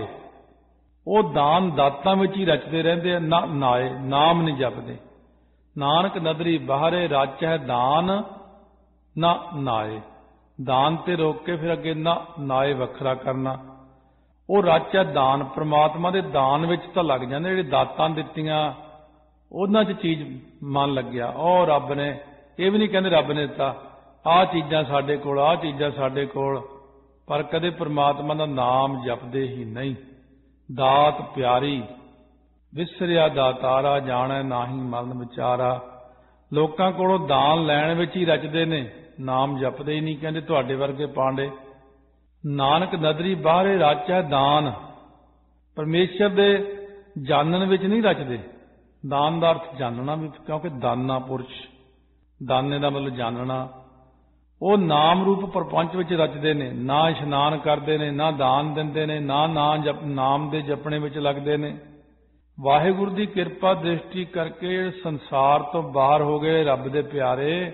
ਉਹ ਦਾਨ ਦਾਤਾਂ ਵਿੱਚ ਹੀ ਰਚਦੇ ਰਹਿੰਦੇ ਆ, ਨਾ ਨਾਏ, ਨਾਮ ਨਹੀਂ ਜਪਦੇ। ਨਾਨਕ ਨਦਰੀ ਬਾਹਰੇ ਰਚਹਿ ਦਾਨ ਨਾ ਨਾਏ। ਦਾਨ ਤੇ ਰੋਕ ਕੇ ਫਿਰ ਅੱਗੇ ਨਾ ਨਾਏ ਵੱਖਰਾ ਕਰਨਾ। ਉਹ ਰਚ ਹੈ ਦਾਨ, ਪ੍ਰਮਾਤਮਾ ਦੇ ਦਾਨ ਵਿੱਚ ਤਾਂ ਲੱਗ ਜਾਂਦੇ। ਜਿਹੜੇ ਦਾਤਾਂ ਦਿੱਤੀਆਂ ਉਹਨਾਂ 'ਚ ਚੀਜ਼ ਮਨ ਲੱਗਿਆ, ਉਹ ਰੱਬ ਨੇ, ਇਹ ਵੀ ਨਹੀਂ ਕਹਿੰਦੇ ਰੱਬ ਨੇ ਦਿੱਤਾ, ਆਹ ਚੀਜ਼ਾਂ ਸਾਡੇ ਕੋਲ, ਆਹ ਚੀਜ਼ਾਂ ਸਾਡੇ ਕੋਲ, ਪਰ ਕਦੇ ਪ੍ਰਮਾਤਮਾ ਦਾ ਨਾਮ ਜਪਦੇ ਹੀ ਨਹੀਂ। ਦਾਤ ਪਿਆਰੀ ਵਿਸਰਿਆ ਦਾਤਾਰਾ, ਜਾਣੈ ਨਾਹੀ ਮਰਨ ਵਿਚਾਰਾ। ਲੋਕਾਂ ਕੋਲੋਂ ਦਾਨ ਲੈਣ ਵਿੱਚ ਹੀ ਰਚਦੇ ਨੇ, ਨਾਮ ਜਪਦੇ ਹੀ ਨਹੀਂ। ਕਹਿੰਦੇ ਤੁਹਾਡੇ ਵਰਗੇ ਪਾਂਡੇ। ਨਾਨਕ ਨਦਰੀ ਬਾਹਰੇ ਰਚੈ ਦਾਨ, ਪਰਮੇਸ਼ਰ ਦੇ ਜਾਣਨ ਵਿੱਚ ਨਹੀਂ ਰਚਦੇ। ਦਾਨ ਦਾ ਅਰਥ ਜਾਣਨਾ ਵੀ, ਕਿਉਂਕਿ ਦਾਨਾ ਪੁਰਸ਼, ਦਾਨੇ ਦਾ ਮਤਲਬ ਜਾਣਨਾ। ਉਹ ਨਾਮ ਰੂਪ ਪ੍ਰਪੰਚ ਵਿੱਚ ਰਚਦੇ ਨੇ, ਨਾ ਇਸ਼ਨਾਨ ਕਰਦੇ ਨੇ, ਨਾ ਦਾਨ ਦਿੰਦੇ ਨੇ, ਨਾ ਨਾਮ ਦੇ ਜਪਣੇ ਵਿੱਚ ਲੱਗਦੇ ਨੇ। ਵਾਹਿਗੁਰੂ ਦੀ ਕਿਰਪਾ ਦ੍ਰਿਸ਼ਟੀ ਕਰਕੇ ਸੰਸਾਰ ਤੋਂ ਬਾਹਰ ਹੋ ਗਏ ਰੱਬ ਦੇ ਪਿਆਰੇ,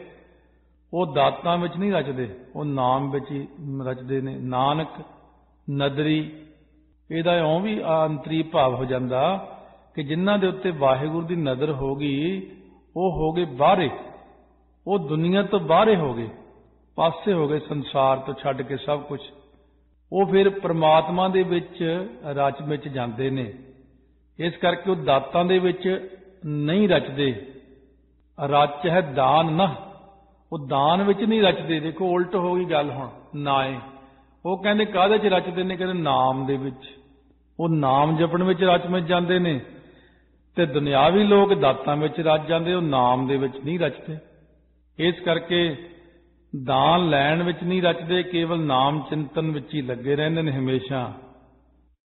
ਉਹ ਦਾਤਾਂ ਵਿੱਚ ਨਹੀਂ ਰਚਦੇ, ਉਹ ਨਾਮ ਵਿੱਚ ਹੀ ਰਚਦੇ ਨੇ। ਨਾਨਕ ਨਦਰੀ, ਇਹਦਾ ਇਉਂ ਵੀ ਅੰਤਰੀ ਭਾਵ ਹੋ ਜਾਂਦਾ ਕਿ ਜਿਨ੍ਹਾਂ ਦੇ ਉੱਤੇ ਵਾਹਿਗੁਰੂ ਦੀ ਨਜ਼ਰ ਹੋ ਗਈ, ਉਹ ਹੋ ਗਏ ਬਾਹਰੇ, ਉਹ ਦੁਨੀਆ ਤੋਂ ਬਾਹਰੇ ਹੋ ਗਏ, ਪਾਸੇ ਹੋ ਗਏ, ਸੰਸਾਰ ਤੋਂ ਛੱਡ ਕੇ ਸਭ ਕੁਝ। ਉਹ ਫਿਰ ਪ੍ਰਮਾਤਮਾ ਦੇ ਵਿੱਚ ਰਚ ਵਿੱਚ ਜਾਂਦੇ ਨੇ। ਇਸ ਕਰਕੇ ਉਹ ਦਾਤਾਂ ਦੇ ਵਿੱਚ ਨਹੀਂ ਰਚਦੇ। ਰਚ ਹੈ ਦਾਨ ਨਾ, ਉਹ ਦਾਨ ਵਿੱਚ ਨਹੀਂ ਰਚਦੇ। ਦੇਖੋ ਉਲਟ ਹੋ ਗਈ ਗੱਲ ਹੁਣ। ਨਾਏ, ਉਹ ਕਹਿੰਦੇ ਕਾਹਦੇ 'ਚ ਰਚਦੇ ਨੇ? ਕਹਿੰਦੇ ਨਾਮ ਦੇ ਵਿੱਚ। ਉਹ ਨਾਮ ਜਪਣ ਵਿੱਚ ਰਚ ਵਿੱਚ ਜਾਂਦੇ ਨੇ, ਤੇ ਦੁਨਿਆਵੀ ਲੋਕ ਦਾਤਾਂ ਵਿੱਚ ਰਚ ਜਾਂਦੇ, ਉਹ ਨਾਮ ਦੇ ਵਿੱਚ ਨਹੀਂ ਰਚਦੇ। ਇਸ ਕਰਕੇ ਦਾਨ ਲੈਣ ਵਿੱਚ ਨਹੀਂ ਰਚਦੇ, ਕੇਵਲ ਨਾਮ ਚਿੰਤਨ ਵਿੱਚ ਹੀ ਲੱਗੇ ਰਹਿੰਦੇ ਨੇ ਹਮੇਸ਼ਾ।